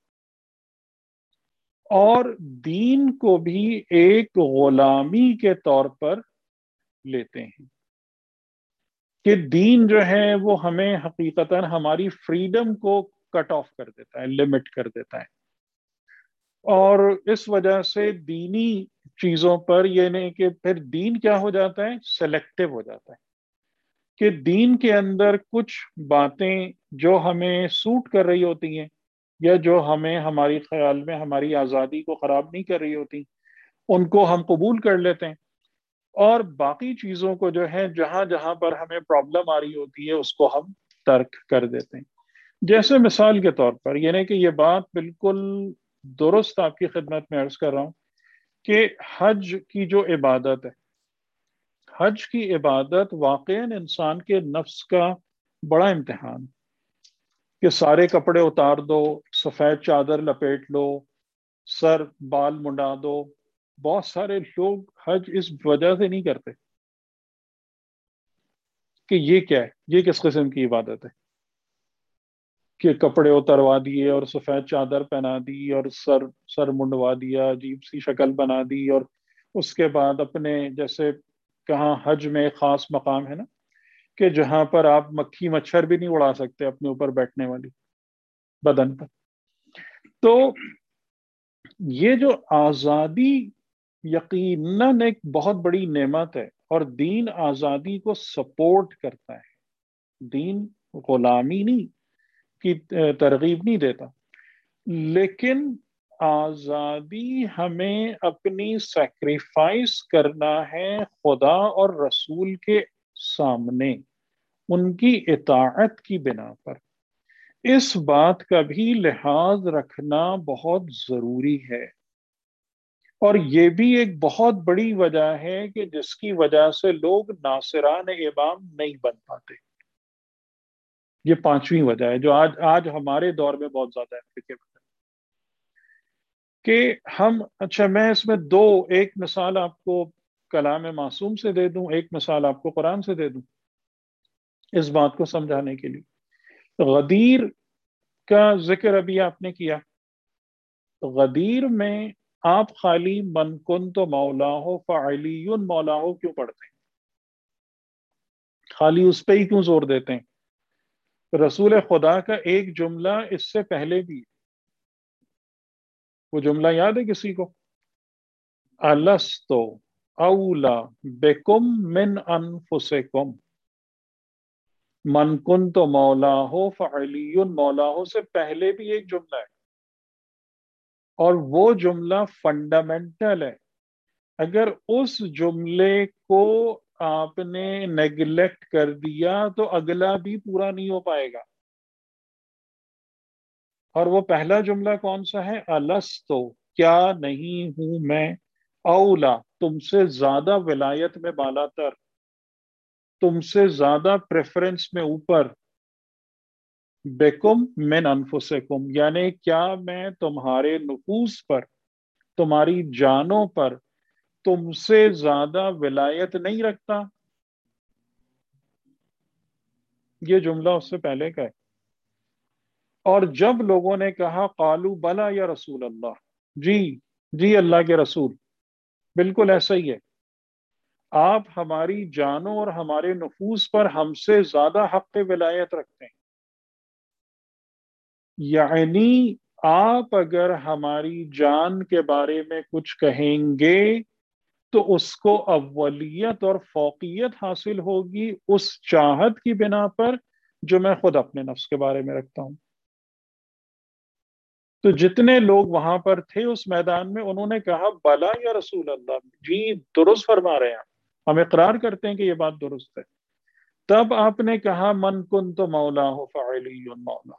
اور دین کو بھی ایک غلامی کے طور پر لیتے ہیں کہ دین جو ہے وہ ہمیں حقیقتاً ہماری فریڈم کو کٹ آف کر دیتا ہے، لمٹ کر دیتا ہے. اور اس وجہ سے دینی چیزوں پر یہ نہیں کہ پھر دین کیا ہو جاتا ہے؟ سلیکٹو ہو جاتا ہے. کہ دین کے اندر کچھ باتیں جو ہمیں سوٹ کر رہی ہوتی ہیں، یا جو ہمیں ہماری خیال میں ہماری آزادی کو خراب نہیں کر رہی ہوتی، ان کو ہم قبول کر لیتے ہیں. اور باقی چیزوں کو جو ہے، جہاں جہاں پر ہمیں پرابلم آ رہی ہوتی ہے، اس کو ہم ترک کر دیتے ہیں. جیسے مثال کے طور پر، یعنی کہ یہ بات بالکل درست آپ کی خدمت میں عرض کر رہا ہوں کہ حج کی جو عبادت ہے، حج کی عبادت واقعاً انسان کے نفس کا بڑا امتحان، کہ سارے کپڑے اتار دو، سفید چادر لپیٹ لو، سر بال منڈا دو. بہت سارے لوگ حج اس وجہ سے نہیں کرتے کہ یہ کیا ہے، یہ کس قسم کی عبادت ہے کہ کپڑے اتروا دیے اور سفید چادر پہنا دی اور سر منڈوا دیا، عجیب سی شکل بنا دی، اور اس کے بعد اپنے جیسے کہاں حج میں ایک خاص مقام ہے نا کہ جہاں پر آپ مکھی مچھر بھی نہیں اڑا سکتے اپنے اوپر بیٹھنے والی بدن پر. تو یہ جو آزادی یقیناً ایک بہت بڑی نعمت ہے، اور دین آزادی کو سپورٹ کرتا ہے. دین غلامی نہیں کی ترغیب نہیں دیتا، لیکن آزادی ہمیں اپنی سیکریفائس کرنا ہے خدا اور رسول کے سامنے، ان کی اطاعت کی بنا پر. اس بات کا بھی لحاظ رکھنا بہت ضروری ہے، اور یہ بھی ایک بہت بڑی وجہ ہے کہ جس کی وجہ سے لوگ ناصران امام نہیں بن پاتے. یہ پانچویں وجہ ہے جو آج ہمارے دور میں بہت زیادہ ایپلیکیبل ہے کہ ہم، اچھا میں اس میں ایک مثال آپ کو کلام معصوم سے دے دوں، ایک مثال آپ کو قرآن سے دے دوں اس بات کو سمجھانے کے لیے. غدیر کا ذکر ابھی آپ نے کیا. غدیر میں آپ خالی من کن تو مولا ہو فعلی مولا ہو کیوں پڑھتے ہیں؟ خالی اس پہ ہی کیوں زور دیتے ہیں؟ رسول خدا کا ایک جملہ اس سے پہلے بھی، وہ جملہ یاد ہے کسی کو؟ الستو اولا بکم من انفسکم. من کن تو مولا ہو فعلی مولا ہو سے پہلے بھی ایک جملہ ہے، اور وہ جملہ فنڈامنٹل ہے. اگر اس جملے کو آپ نے نیگلیکٹ کر دیا تو اگلا بھی پورا نہیں ہو پائے گا. اور وہ پہلا جملہ کون سا ہے؟ الستو، کیا نہیں ہوں میں، اولا، تم سے زیادہ ولایت میں بالا تر، تم سے زیادہ پریفرنس میں اوپر، بیکم من انفسکم، یعنی کیا میں تمہارے نفوس پر، تمہاری جانوں پر تم سے زیادہ ولایت نہیں رکھتا؟ یہ جملہ اس سے پہلے کا ہے. اور جب لوگوں نے کہا قالو بلا یا رسول اللہ، جی جی اللہ کے رسول، بالکل ایسا ہی ہے، آپ ہماری جانوں اور ہمارے نفوس پر ہم سے زیادہ حق ولایت رکھتے ہیں. یعنی آپ اگر ہماری جان کے بارے میں کچھ کہیں گے تو اس کو اولیت اور فوقیت حاصل ہوگی اس چاہت کی بنا پر جو میں خود اپنے نفس کے بارے میں رکھتا ہوں. تو جتنے لوگ وہاں پر تھے اس میدان میں، انہوں نے کہا بلا یا رسول اللہ، جی درست فرما رہے ہیں، ہم اقرار کرتے ہیں کہ یہ بات درست ہے. تب آپ نے کہا من کن تو مولا ہو فعلی مولا.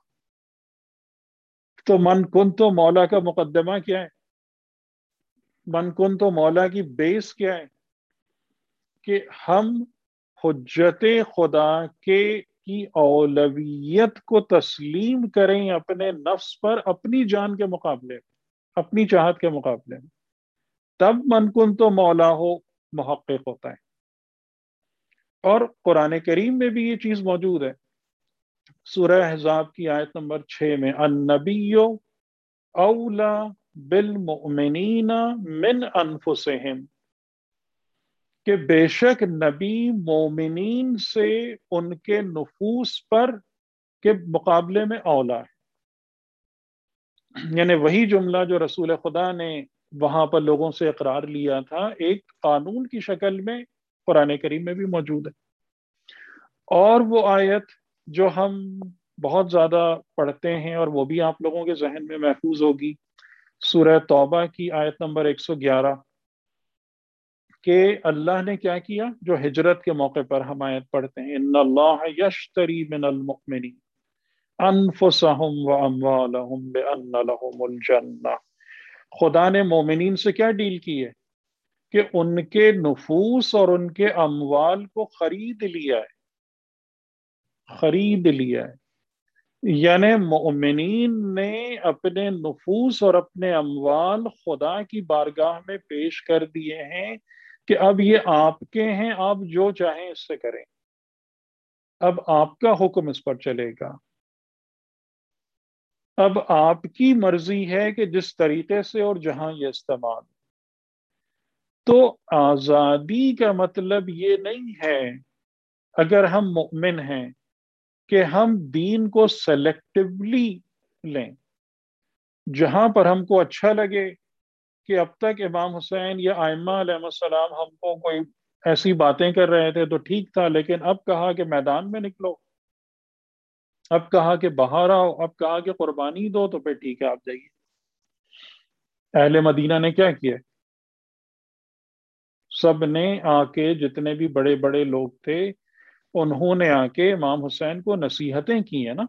تو من کن تو مولا کا مقدمہ کیا ہے؟ من کن تو مولا کی بیس کیا ہے؟ کہ ہم حجت خدا کی اولویت کو تسلیم کریں اپنے نفس پر، اپنی جان کے مقابلے میں، اپنی چاہت کے مقابلے میں. تب من کن تو مولا ہو محقق ہوتا ہے. اور قرآن کریم میں بھی یہ چیز موجود ہے. سورہ احزاب کی آیت نمبر 6 میں النبی اولا بالمؤمنین من انفسہم، کہ بے شک نبی مومنین سے ان کے نفوس پر کے مقابلے میں اولا ہے. یعنی وہی جملہ جو رسول خدا نے وہاں پر لوگوں سے اقرار لیا تھا، ایک قانون کی شکل میں قرآن کریم میں بھی موجود ہے. اور وہ آیت جو ہم بہت زیادہ پڑھتے ہیں اور وہ بھی آپ لوگوں کے ذہن میں محفوظ ہوگی، سورہ توبہ کی آیت نمبر 111، کہ اللہ نے کیا کیا، جو ہجرت کے موقع پر ہم آیت پڑھتے ہیں، ان اللہ یشتری من المؤمنین انفسہم واموالہم بان لہم الجنہ. خدا نے مومنین سے کیا ڈیل کی ہے؟ کہ ان کے نفوس اور ان کے اموال کو خرید لیا ہے، خرید لیا ہے. یعنی مومنین نے اپنے نفوس اور اپنے اموال خدا کی بارگاہ میں پیش کر دیے ہیں کہ اب یہ آپ کے ہیں، آپ جو چاہیں اس سے کریں، اب آپ کا حکم اس پر چلے گا، اب آپ کی مرضی ہے کہ جس طریقے سے اور جہاں یہ استعمال. تو آزادی کا مطلب یہ نہیں ہے اگر ہم مؤمن ہیں کہ ہم دین کو سلیکٹیولی لیں، جہاں پر ہم کو اچھا لگے کہ اب تک امام حسین یا ائمہ علیہ السلام ہم کو کوئی ایسی باتیں کر رہے تھے تو ٹھیک تھا، لیکن اب کہا کہ میدان میں نکلو، اب کہا کہ باہر آؤ، اب کہا کہ قربانی دو، تو پھر ٹھیک ہے آپ جائیے۔ اہل مدینہ نے کیا کیا؟ سب نے آ کے، جتنے بھی بڑے بڑے لوگ تھے انہوں نے آ کے امام حسین کو نصیحتیں کی ہیں نا۔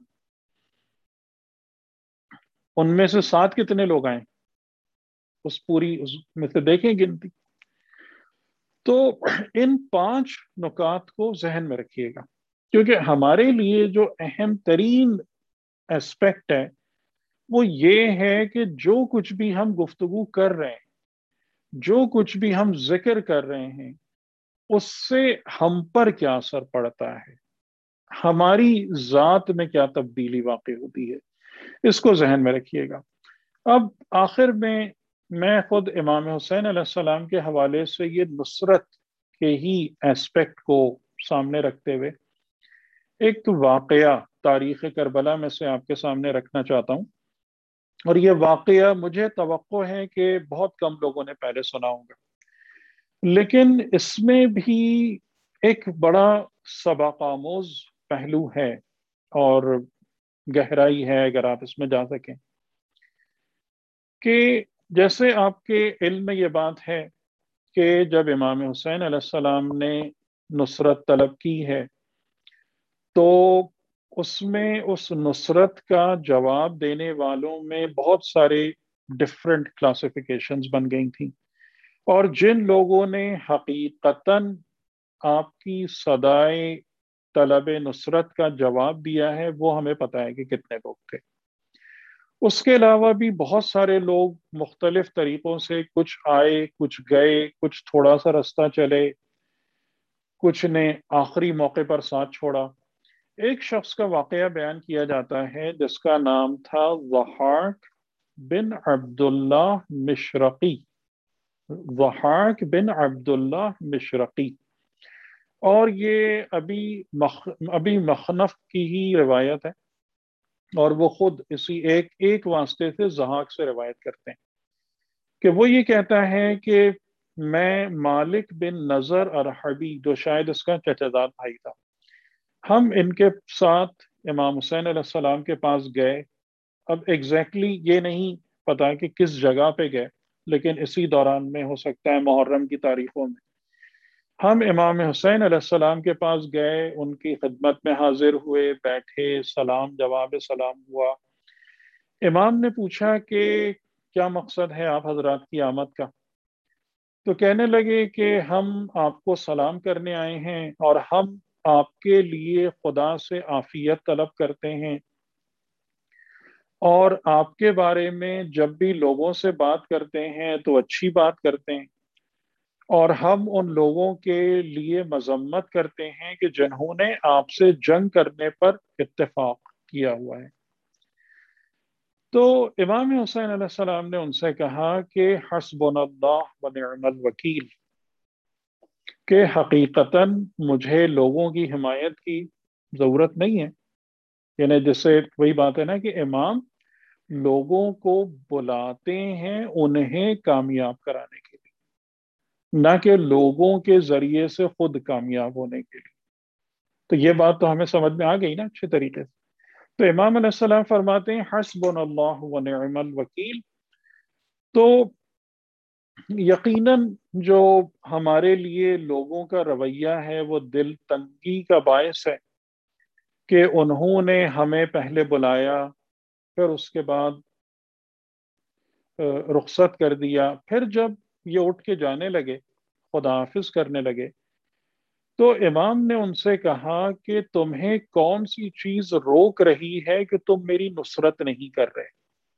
ان میں سے ساتھ کتنے لوگ آئے اس میں سے دیکھیں گنتی؟ تو ان 5 نکات کو ذہن میں رکھیے گا، کیونکہ ہمارے لیے جو اہم ترین اسپیکٹ ہے وہ یہ ہے کہ جو کچھ بھی ہم گفتگو کر رہے ہیں، جو کچھ بھی ہم ذکر کر رہے ہیں، اس سے ہم پر کیا اثر پڑتا ہے، ہماری ذات میں کیا تبدیلی واقع ہوتی ہے، اس کو ذہن میں رکھیے گا۔ اب آخر میں خود امام حسین علیہ السلام کے حوالے سے یہ نصرت کے ہی ایسپیکٹ کو سامنے رکھتے ہوئے ایک واقعہ تاریخ کربلا میں سے آپ کے سامنے رکھنا چاہتا ہوں، اور یہ واقعہ مجھے توقع ہے کہ بہت کم لوگوں نے پہلے سنا ہوگا، لیکن اس میں بھی ایک بڑا سبق آموز پہلو ہے اور گہرائی ہے اگر آپ اس میں جا سکیں۔ کہ جیسے آپ کے علم میں یہ بات ہے کہ جب امام حسین علیہ السلام نے نصرت طلب کی ہے تو اس میں اس نصرت کا جواب دینے والوں میں بہت سارے ڈفرینٹ کلاسیفیکیشنز بن گئی تھیں، اور جن لوگوں نے حقیقتاً آپ کی صدائے طلب نصرت کا جواب دیا ہے وہ ہمیں پتہ ہے کہ کتنے لوگ تھے۔ اس کے علاوہ بھی بہت سارے لوگ مختلف طریقوں سے، کچھ آئے، کچھ گئے، کچھ تھوڑا سا رستہ چلے، کچھ نے آخری موقع پر ساتھ چھوڑا۔ ایک شخص کا واقعہ بیان کیا جاتا ہے جس کا نام تھا ضحاک بن عبداللہ مشرقی، ضحاک بن عبداللہ مشرقی، اور یہ ابھی مخنف کی ہی روایت ہے، اور وہ خود اسی ایک واسطے سے ضحاک سے روایت کرتے ہیں کہ وہ یہ کہتا ہے کہ میں مالک بن نظر ارحبی، جو شاید اس کا چچا زاد بھائی تھا، ہم ان کے ساتھ امام حسین علیہ السلام کے پاس گئے۔ اب ایگزیکٹلی یہ نہیں پتا کہ کس جگہ پہ گئے، لیکن اسی دوران میں ہو سکتا ہے محرم کی تاریخوں میں ہم امام حسین علیہ السلام کے پاس گئے، ان کی خدمت میں حاضر ہوئے، بیٹھے، سلام جواب سلام ہوا۔ امام نے پوچھا کہ کیا مقصد ہے آپ حضرات کی آمد کا؟ تو کہنے لگے کہ ہم آپ کو سلام کرنے آئے ہیں اور ہم آپ کے لیے خدا سے عافیت طلب کرتے ہیں، اور آپ کے بارے میں جب بھی لوگوں سے بات کرتے ہیں تو اچھی بات کرتے ہیں، اور ہم ان لوگوں کے لیے مذمت کرتے ہیں کہ جنہوں نے آپ سے جنگ کرنے پر اتفاق کیا ہوا ہے۔ تو امام حسین علیہ السلام نے ان سے کہا کہ حسبنا اللہ و نعم الوکیل، کہ حقیقتاً مجھے لوگوں کی حمایت کی ضرورت نہیں ہے۔ یعنی جس سے وہی بات ہے نا کہ امام لوگوں کو بلاتے ہیں انہیں کامیاب کرانے کے لیے، نہ کہ لوگوں کے ذریعے سے خود کامیاب ہونے کے لیے۔ تو یہ بات تو ہمیں سمجھ میں آ گئی نا اچھے طریقے سے۔ تو امام علیہ السلام فرماتے ہیں حسبنا اللہ و نعم الوکیل۔ تو یقیناً جو ہمارے لیے لوگوں کا رویہ ہے وہ دل تنگی کا باعث ہے کہ انہوں نے ہمیں پہلے بلایا، پھر اس کے بعد رخصت کر دیا، پھر جب یہ اٹھ کے جانے لگے، خدا حافظ کرنے لگے، تو امام نے ان سے کہا کہ تمہیں کون سی چیز روک رہی ہے کہ تم میری نصرت نہیں کر رہے؟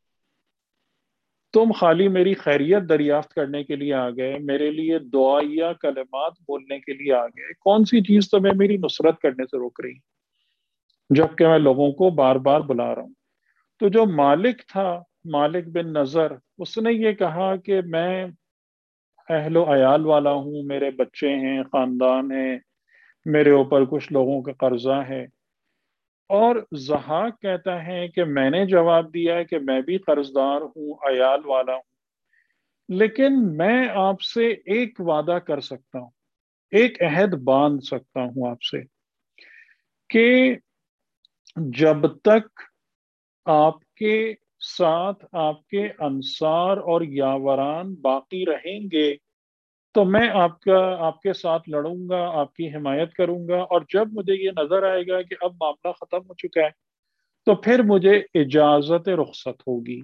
تم خالی میری خیریت دریافت کرنے کے لیے آ گئے، میرے لیے دعائیہ کلمات بولنے کے لیے آ گئے، کون سی چیز تمہیں میری نصرت کرنے سے روک رہی جبکہ میں لوگوں کو بار بار بلا رہا ہوں؟ تو جو مالک تھا، مالک بن نظر، اس نے یہ کہا کہ میں اہل و عیال والا ہوں، میرے بچے ہیں، خاندان ہے، میرے اوپر کچھ لوگوں کا قرضہ ہے۔ اور ضحاک کہتا ہے کہ میں نے جواب دیا کہ میں بھی قرض دار ہوں، عیال والا ہوں، لیکن میں آپ سے ایک وعدہ کر سکتا ہوں، ایک عہد باندھ سکتا ہوں آپ سے، کہ جب تک آپ کے ساتھ آپ کے انصار اور یاوران باقی رہیں گے تو میں آپ کے ساتھ لڑوں گا، آپ کی حمایت کروں گا، اور جب مجھے یہ نظر آئے گا کہ اب معاملہ ختم ہو چکا ہے تو پھر مجھے اجازت رخصت ہوگی،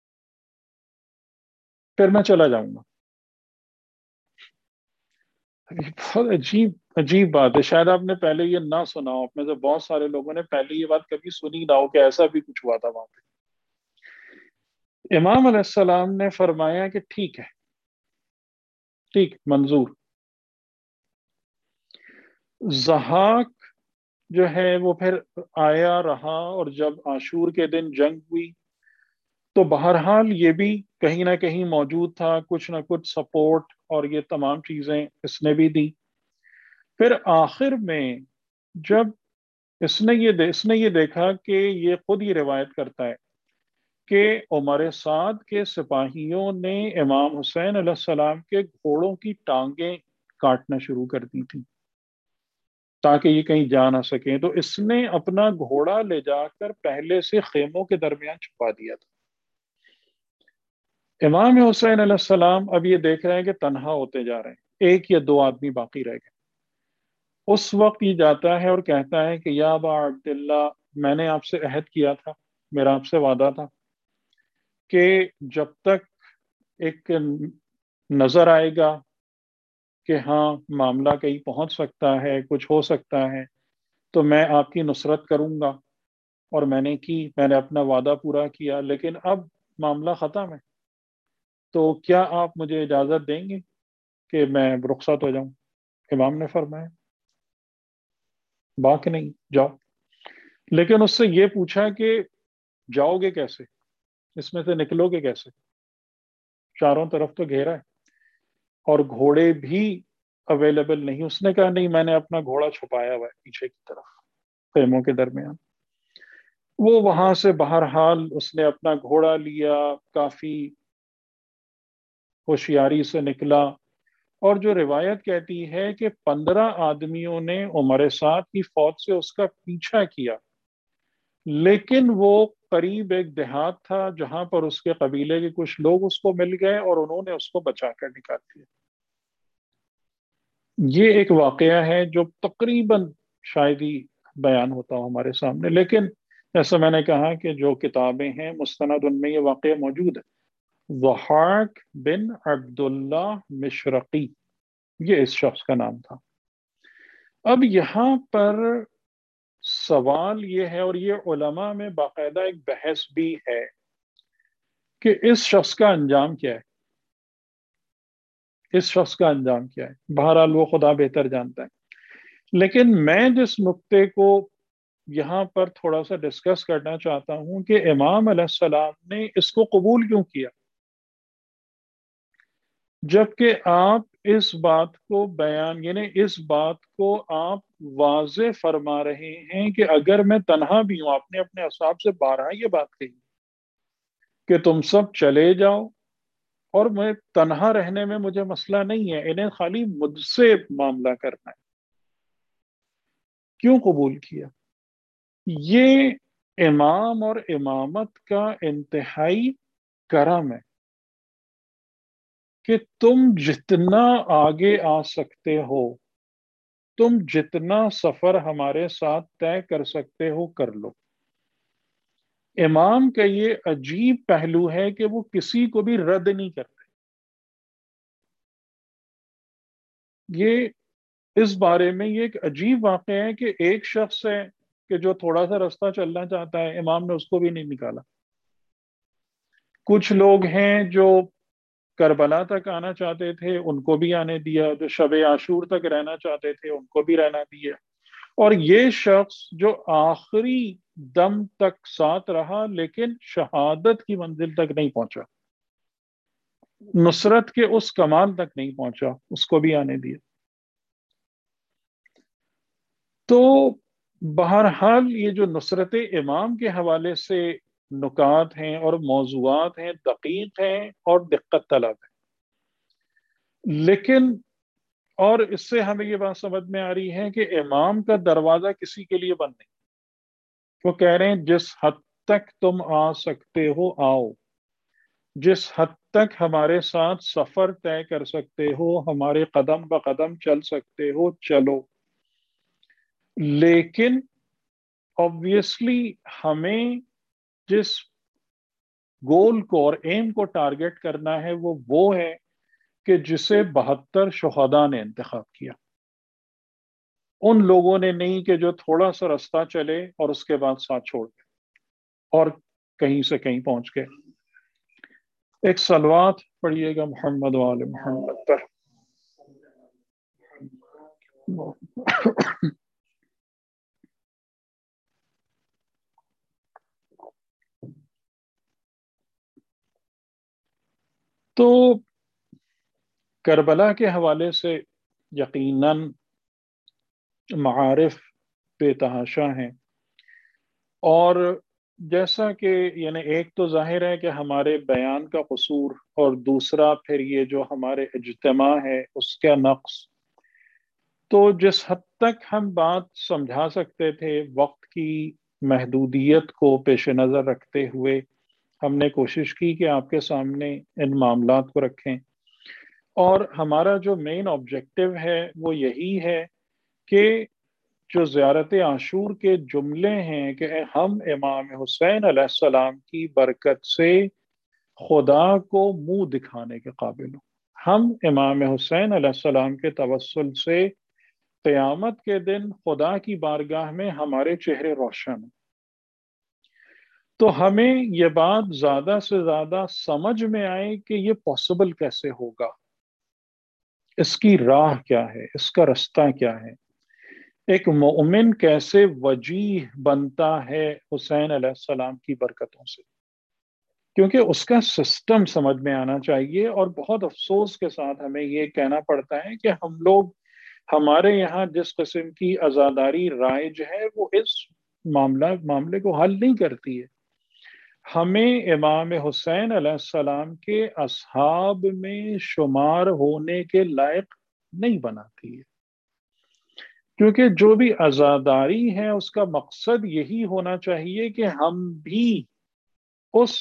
پھر میں چلا جاؤں گا۔ یہ بہت عجیب عجیب بات ہے، شاید آپ نے پہلے یہ نہ سنا ہو، آپ میں سے بہت سارے لوگوں نے پہلے یہ بات کبھی سنی نہ ہو کہ ایسا بھی کچھ ہوا تھا وہاں پہ۔ امام علیہ السلام نے فرمایا کہ ٹھیک ہے، ٹھیک، منظور۔ ضحاک جو ہے وہ پھر آیا رہا، اور جب عاشور کے دن جنگ ہوئی تو بہرحال یہ بھی کہیں نہ کہیں موجود تھا، کچھ نہ کچھ سپورٹ اور یہ تمام چیزیں اس نے بھی دی۔ پھر آخر میں جب اس نے یہ دیکھا کہ یہ خود ہی روایت کرتا ہے کہ عمر سعد کے سپاہیوں نے امام حسین علیہ السلام کے گھوڑوں کی ٹانگیں کاٹنا شروع کر دی تھی تاکہ یہ کہیں جا نہ سکیں، تو اس نے اپنا گھوڑا لے جا کر پہلے سے خیموں کے درمیان چھپا دیا تھا۔ امام حسین علیہ السلام اب یہ دیکھ رہے ہیں کہ تنہا ہوتے جا رہے ہیں، ایک یا دو آدمی باقی رہ گئے۔ اس وقت یہ جاتا ہے اور کہتا ہے کہ یا ابا عبداللہ، میں نے آپ سے عہد کیا تھا، میرا آپ سے وعدہ تھا کہ جب تک ایک نظر آئے گا کہ ہاں معاملہ کہیں پہنچ سکتا ہے، کچھ ہو سکتا ہے، تو میں آپ کی نصرت کروں گا، اور میں نے کی، میں نے اپنا وعدہ پورا کیا، لیکن اب معاملہ ختم ہے، تو کیا آپ مجھے اجازت دیں گے کہ میں رخصت ہو جاؤں؟ امام نے فرمایا باک نہیں، جاؤ۔ لیکن اس سے یہ پوچھا کہ جاؤ گے کیسے، اس میں سے نکلو گے کیسے، چاروں طرف تو گھیرا ہے اور گھوڑے بھی اویلیبل نہیں۔ اس نے کہا نہیں، میں نے اپنا گھوڑا چھپایا ہوا ہے پیچھے کی طرف خیموں کے درمیان۔ وہ وہاں سے بہرحال اس نے اپنا گھوڑا لیا، کافی ہوشیاری سے نکلا، اور جو روایت کہتی ہے کہ 15 آدمیوں نے عمر سعد کی فوج سے اس کا پیچھا کیا، لیکن وہ قریب ایک دیہات تھا جہاں پر اس کے قبیلے کے کچھ لوگ اس کو مل گئے اور انہوں نے اس کو بچا کر نکال دیا۔ یہ ایک واقعہ ہے جو تقریباً شاید ہی بیان ہوتا ہو ہمارے سامنے، لیکن جیسا میں نے کہا کہ جو کتابیں ہیں مستند ان میں یہ واقعہ موجود ہے۔ ضحاک بن عبداللہ مشرقی، یہ اس شخص کا نام تھا۔ اب یہاں پر سوال یہ ہے، اور یہ علماء میں باقاعدہ ایک بحث بھی ہے کہ اس شخص کا انجام کیا ہے، اس شخص کا انجام کیا ہے، بہرحال وہ خدا بہتر جانتا ہے۔ لیکن میں جس نقطے کو یہاں پر تھوڑا سا ڈسکس کرنا چاہتا ہوں کہ امام علیہ السلام نے اس کو قبول کیوں کیا، جبکہ آپ اس بات کو بیان، یعنی اس بات کو آپ واضح فرما رہے ہیں کہ اگر میں تنہا بھی ہوں، آپ نے اپنے اصحاب سے بارہا یہ بات کہی کہ تم سب چلے جاؤ اور میں تنہا رہنے میں مجھے مسئلہ نہیں ہے، انہیں خالی مجھ سے معاملہ کرنا ہے، کیوں قبول کیا؟ یہ امام اور امامت کا انتہائی کرم ہے کہ تم جتنا آگے آ سکتے ہو، تم جتنا سفر ہمارے ساتھ طے کر سکتے ہو کر لو۔ امام کا یہ عجیب پہلو ہے کہ وہ کسی کو بھی رد نہیں کرتے۔ یہ اس بارے میں یہ ایک عجیب واقعہ ہے کہ ایک شخص ہے کہ جو تھوڑا سا رستہ چلنا چاہتا ہے، امام نے اس کو بھی نہیں نکالا۔ کچھ لوگ ہیں جو کربلا تک آنا چاہتے تھے، ان کو بھی آنے دیا، جو شب عاشور تک رہنا چاہتے تھے ان کو بھی رہنا دیا، اور یہ شخص جو آخری دم تک ساتھ رہا لیکن شہادت کی منزل تک نہیں پہنچا، نصرت کے اس کمال تک نہیں پہنچا، اس کو بھی آنے دیا۔ تو بہرحال یہ جو نصرت امام کے حوالے سے نکات ہیں اور موضوعات ہیں، دقیق ہیں اور دقت طلب ہیں، لیکن اور اس سے ہمیں یہ بات سمجھ میں آ رہی ہے کہ امام کا دروازہ کسی کے لیے بند نہیں۔ وہ کہہ رہے ہیں جس حد تک تم آ سکتے ہو آؤ، جس حد تک ہمارے ساتھ سفر طے کر سکتے ہو، ہمارے قدم بقدم چل سکتے ہو، چلو، لیکن obviously ہمیں جس گول کو اور ایم کو ٹارگٹ کرنا ہے وہ ہے کہ جسے 72 شہداء نے انتخاب کیا، ان لوگوں نے نہیں کہ جو تھوڑا سا رستہ چلے اور اس کے بعد ساتھ چھوڑ گئے اور کہیں سے کہیں پہنچ گئے۔ ایک صلوات پڑھیے گا محمد وآل محمد پر۔ تو کربلا کے حوالے سے یقیناً معارف بے تحاشا ہیں، اور جیسا کہ یعنی ایک تو ظاہر ہے کہ ہمارے بیان کا قصور، اور دوسرا پھر یہ جو ہمارے اجتماع ہے اس کا نقص۔ تو جس حد تک ہم بات سمجھا سکتے تھے وقت کی محدودیت کو پیش نظر رکھتے ہوئے، ہم نے کوشش کی کہ آپ کے سامنے ان معاملات کو رکھیں، اور ہمارا جو مین آبجیکٹو ہے وہ یہی ہے کہ جو زیارت عاشور کے جملے ہیں کہ ہم امام حسین علیہ السلام کی برکت سے خدا کو منہ دکھانے کے قابل ہوں، ہم امام حسین علیہ السلام کے توسل سے قیامت کے دن خدا کی بارگاہ میں ہمارے چہرے روشن ہیں۔ تو ہمیں یہ بات زیادہ سے زیادہ سمجھ میں آئے کہ یہ پاسبل کیسے ہوگا، اس کی راہ کیا ہے، اس کا رستہ کیا ہے، ایک مومن کیسے وجیح بنتا ہے حسین علیہ السلام کی برکتوں سے، کیونکہ اس کا سسٹم سمجھ میں آنا چاہیے۔ اور بہت افسوس کے ساتھ ہمیں یہ کہنا پڑتا ہے کہ ہم لوگ، ہمارے یہاں جس قسم کی عزاداری رائج ہے وہ اس معاملے کو حل نہیں کرتی ہے، ہمیں امام حسین علیہ السلام کے اصحاب میں شمار ہونے کے لائق نہیں بناتی ہے، کیونکہ جو بھی عزاداری ہے اس کا مقصد یہی ہونا چاہیے کہ ہم بھی اس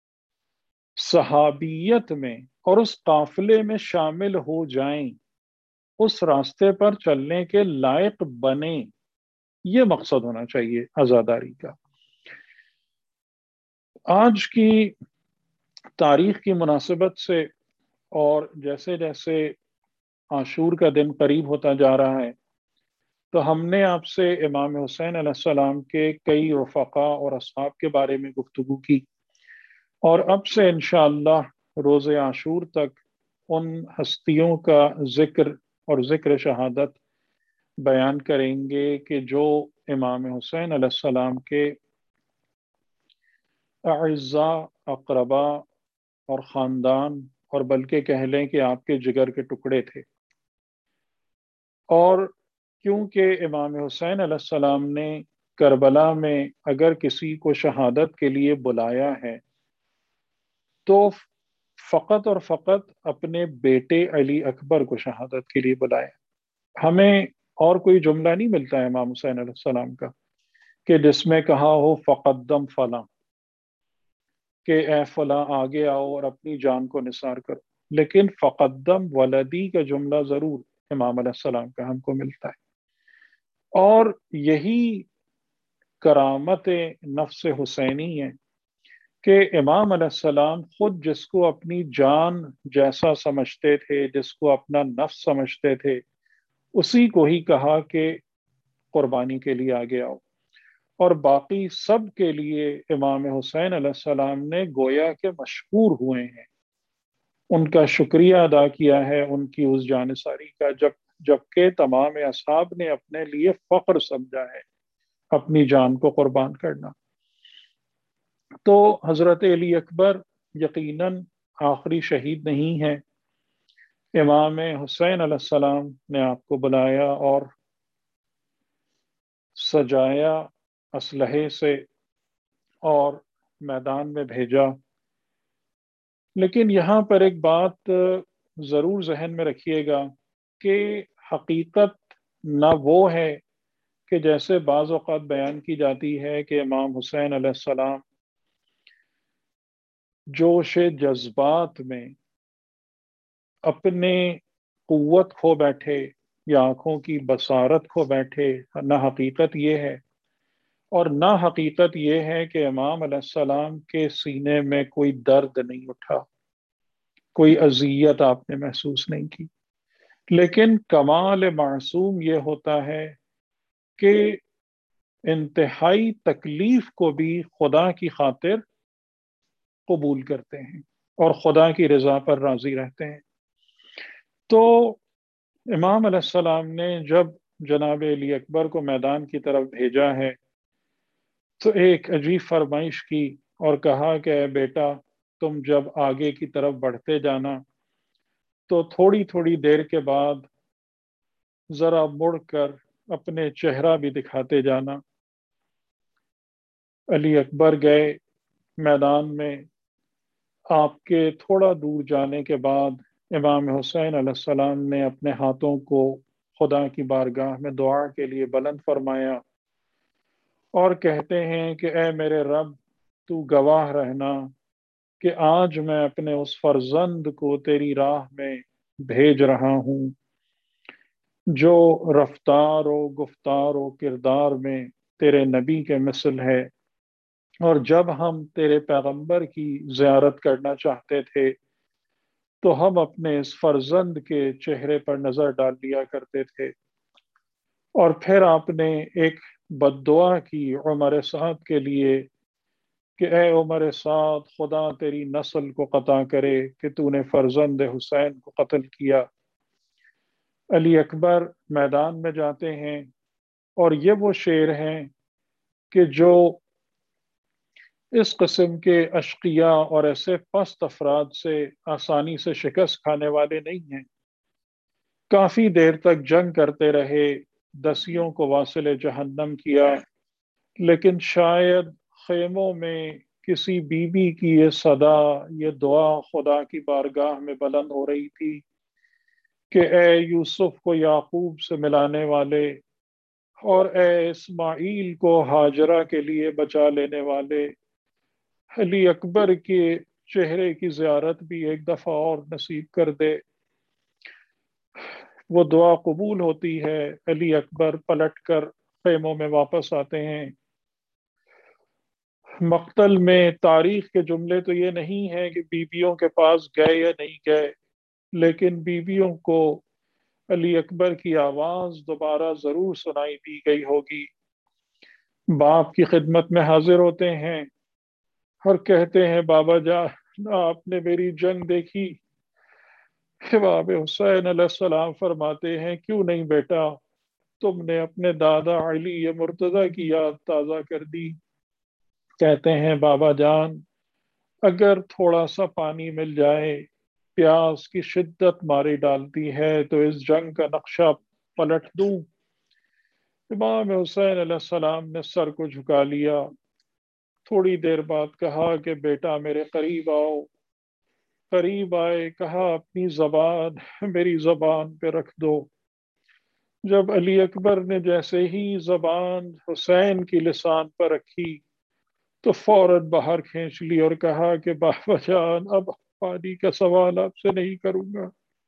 صحابیت میں اور اس قافلے میں شامل ہو جائیں، اس راستے پر چلنے کے لائق بنیں، یہ مقصد ہونا چاہیے عزاداری کا۔ آج کی تاریخ کی مناسبت سے اور جیسے جیسے عاشور کا دن قریب ہوتا جا رہا ہے، تو ہم نے آپ سے امام حسین علیہ السلام کے کئی رفقا اور اصحاب کے بارے میں گفتگو کی، اور اب سے انشاءاللہ روز عاشور تک ان ہستیوں کا ذکر اور ذکر شہادت بیان کریں گے کہ جو امام حسین علیہ السلام کے اعزاء، اقربا اور خاندان، اور بلکہ کہہ لیں کہ آپ کے جگر کے ٹکڑے تھے۔ اور کیونکہ امام حسین علیہ السلام نے کربلا میں اگر کسی کو شہادت کے لیے بلایا ہے تو فقط اور فقط اپنے بیٹے علی اکبر کو شہادت کے لیے بلایا۔ ہمیں اور کوئی جملہ نہیں ملتا ہے امام حسین علیہ السلام کا کہ جس میں کہا ہو فقدم فلاں، کہ اے فلاں آگے آؤ اور اپنی جان کو نثار کرو، لیکن فقدم ولدی کا جملہ ضرور امام علیہ السلام کا ہم کو ملتا ہے۔ اور یہی کرامت نفس حسینی ہے کہ امام علیہ السلام خود جس کو اپنی جان جیسا سمجھتے تھے، جس کو اپنا نفس سمجھتے تھے، اسی کو ہی کہا کہ قربانی کے لیے آگے آؤ، اور باقی سب کے لیے امام حسین علیہ السلام نے گویا کہ مشکور ہوئے ہیں، ان کا شکریہ ادا کیا ہے ان کی اس جانثاری کا، جبکہ تمام اصحاب نے اپنے لیے فخر سمجھا ہے اپنی جان کو قربان کرنا۔ تو حضرت علی اکبر یقیناً آخری شہید نہیں ہے، امام حسین علیہ السلام نے آپ کو بلایا اور سجایا اسلحے سے اور میدان میں بھیجا۔ لیکن یہاں پر ایک بات ضرور ذہن میں رکھیے گا کہ حقیقت نہ وہ ہے کہ جیسے بعض اوقات بیان کی جاتی ہے کہ امام حسین علیہ السلام جوش جذبات میں اپنے قوت کھو بیٹھے یا آنکھوں کی بصارت کھو بیٹھے۔ نہ حقیقت یہ ہے، اور نہ حقیقت یہ ہے کہ امام علیہ السلام کے سینے میں کوئی درد نہیں اٹھا، کوئی اذیت آپ نے محسوس نہیں کی۔ لیکن کمال معصوم یہ ہوتا ہے کہ انتہائی تکلیف کو بھی خدا کی خاطر قبول کرتے ہیں اور خدا کی رضا پر راضی رہتے ہیں۔ تو امام علیہ السلام نے جب جناب علی اکبر کو میدان کی طرف بھیجا ہے تو ایک عجیب فرمائش کی اور کہا کہ اے بیٹا، تم جب آگے کی طرف بڑھتے جانا تو تھوڑی تھوڑی دیر کے بعد ذرا مڑ کر اپنے چہرہ بھی دکھاتے جانا۔ علی اکبر گئے میدان میں۔ آپ کے تھوڑا دور جانے کے بعد امام حسین علیہ السلام نے اپنے ہاتھوں کو خدا کی بارگاہ میں دعا کے لیے بلند فرمایا اور کہتے ہیں کہ اے میرے رب، تو گواہ رہنا کہ آج میں اپنے اس فرزند کو تیری راہ میں بھیج رہا ہوں جو رفتار و گفتار و کردار میں تیرے نبی کے مثل ہے، اور جب ہم تیرے پیغمبر کی زیارت کرنا چاہتے تھے تو ہم اپنے اس فرزند کے چہرے پر نظر ڈال لیا کرتے تھے۔ اور پھر آپ نے ایک بد دعا کی عمر سعد کے لیے کہ اے عمر سعد، خدا تیری نسل کو قطع کرے کہ تو نے فرزند حسین کو قتل کیا۔ علی اکبر میدان میں جاتے ہیں اور یہ وہ شعر ہیں کہ جو اس قسم کے اشقیاء اور ایسے پست افراد سے آسانی سے شکست کھانے والے نہیں ہیں۔ کافی دیر تک جنگ کرتے رہے، دسیوں کو واصل جہنم کیا، لیکن شاید خیموں میں کسی بی بی کی یہ صدا، یہ دعا خدا کی بارگاہ میں بلند ہو رہی تھی کہ اے یوسف کو یعقوب سے ملانے والے، اور اے اسماعیل کو ہاجرہ کے لیے بچا لینے والے، علی اکبر کے چہرے کی زیارت بھی ایک دفعہ اور نصیب کر دے۔ وہ دعا قبول ہوتی ہے، علی اکبر پلٹ کر خیموں میں واپس آتے ہیں۔ مقتل میں تاریخ کے جملے تو یہ نہیں ہے کہ بیویوں کے پاس گئے یا نہیں گئے، لیکن بیویوں کو علی اکبر کی آواز دوبارہ ضرور سنائی دی گئی ہوگی۔ باپ کی خدمت میں حاضر ہوتے ہیں اور کہتے ہیں بابا جان، آپ نے میری جنگ دیکھی؟ امام حسین علیہ السلام فرماتے ہیں کیوں نہیں بیٹا، تم نے اپنے دادا علی مرتضی کی یاد تازہ کر دی۔ کہتے ہیں بابا جان، اگر تھوڑا سا پانی مل جائے، پیاس کی شدت ماری ڈالتی ہے تو اس جنگ کا نقشہ پلٹ دوں۔ امام حسین علیہ السلام نے سر کو جھکا لیا، تھوڑی دیر بعد کہا کہ بیٹا میرے قریب آؤ۔ قریب آئے، کہا اپنی زبان میری زبان پہ رکھ دو۔ جب علی اکبر نے جیسے ہی زبان حسین کی لسان پر رکھی تو فوراً باہر کھینچ لی اور کہا کہ بابا جان، اب پانی کا سوال آپ سے نہیں کروں گا۔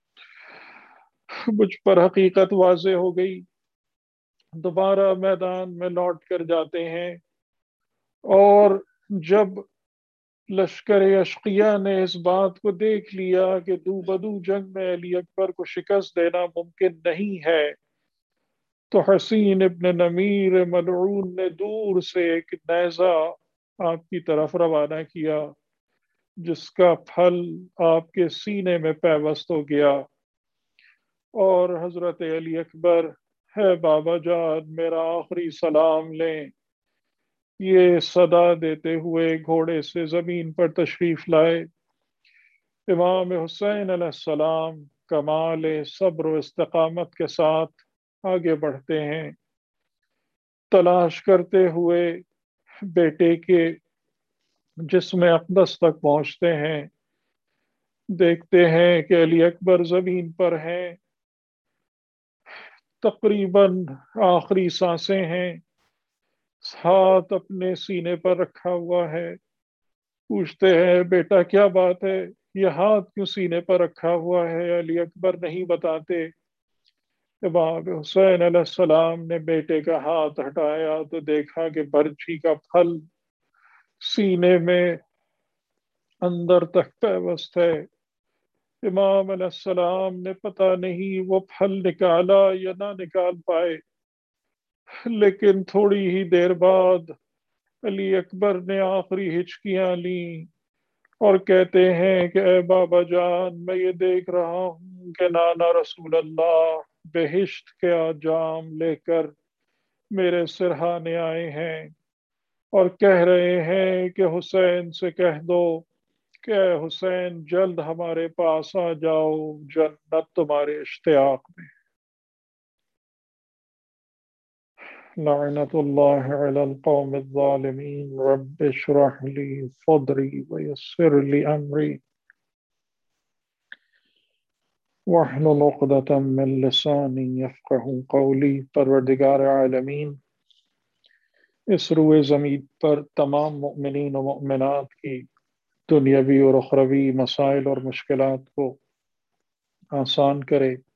مجھ پر حقیقت واضح ہو گئی۔ دوبارہ میدان میں لوٹ کر جاتے ہیں، اور جب لشکر اشقیہ نے اس بات کو دیکھ لیا کہ دو بدو جنگ میں علی اکبر کو شکست دینا ممکن نہیں ہے، تو حسین ابن نمیر ملعون نے دور سے ایک نیزہ آپ کی طرف روانہ کیا، جس کا پھل آپ کے سینے میں پیوست ہو گیا، اور حضرت علی اکبر، ہے بابا جان میرا آخری سلام لیں، یہ صدا دیتے ہوئے گھوڑے سے زمین پر تشریف لائے۔ امام حسین علیہ السلام کمال صبر و استقامت کے ساتھ آگے بڑھتے ہیں۔ تلاش کرتے ہوئے بیٹے کے جسم اقدس تک پہنچتے ہیں، دیکھتے ہیں کہ علی اکبر زمین پر ہیں، تقریباً آخری سانسیں ہیں، ہاتھ اپنے سینے پر رکھا ہوا ہے۔ پوچھتے ہیں بیٹا کیا بات ہے، یہ ہاتھ کیوں سینے پر رکھا ہوا ہے؟ علی اکبر نہیں بتاتے۔ امام حسین علیہ السلام نے بیٹے کا ہاتھ ہٹایا تو دیکھا کہ برچھی کا پھل سینے میں اندر تک پیوست ہے۔ امام علیہ السلام نے پتہ نہیں وہ پھل نکالا یا نہ نکال پائے، لیکن تھوڑی ہی دیر بعد علی اکبر نے آخری ہچکیاں لیں اور کہتے ہیں کہ اے بابا جان، میں یہ دیکھ رہا ہوں کہ نانا رسول اللہ بہشت کا جام لے کر میرے سرہانے آئے ہیں اور کہہ رہے ہیں کہ حسین سے کہہ دو کہ اے حسین جلد ہمارے پاس آ جاؤ، جنت تمہارے اشتیاق میں۔ لعنت اللہ علی القوم الظالمین، رب اشرح لی صدری ویسر لی امری واحلل عقدۃ من لسانی یفقہوا قولی۔ پروردگار عالمین، اس روئے زمین پر تمام مؤمنین و مؤمنات کی دنیاوی اور اخروی مسائل اور مشکلات کو آسان کرے،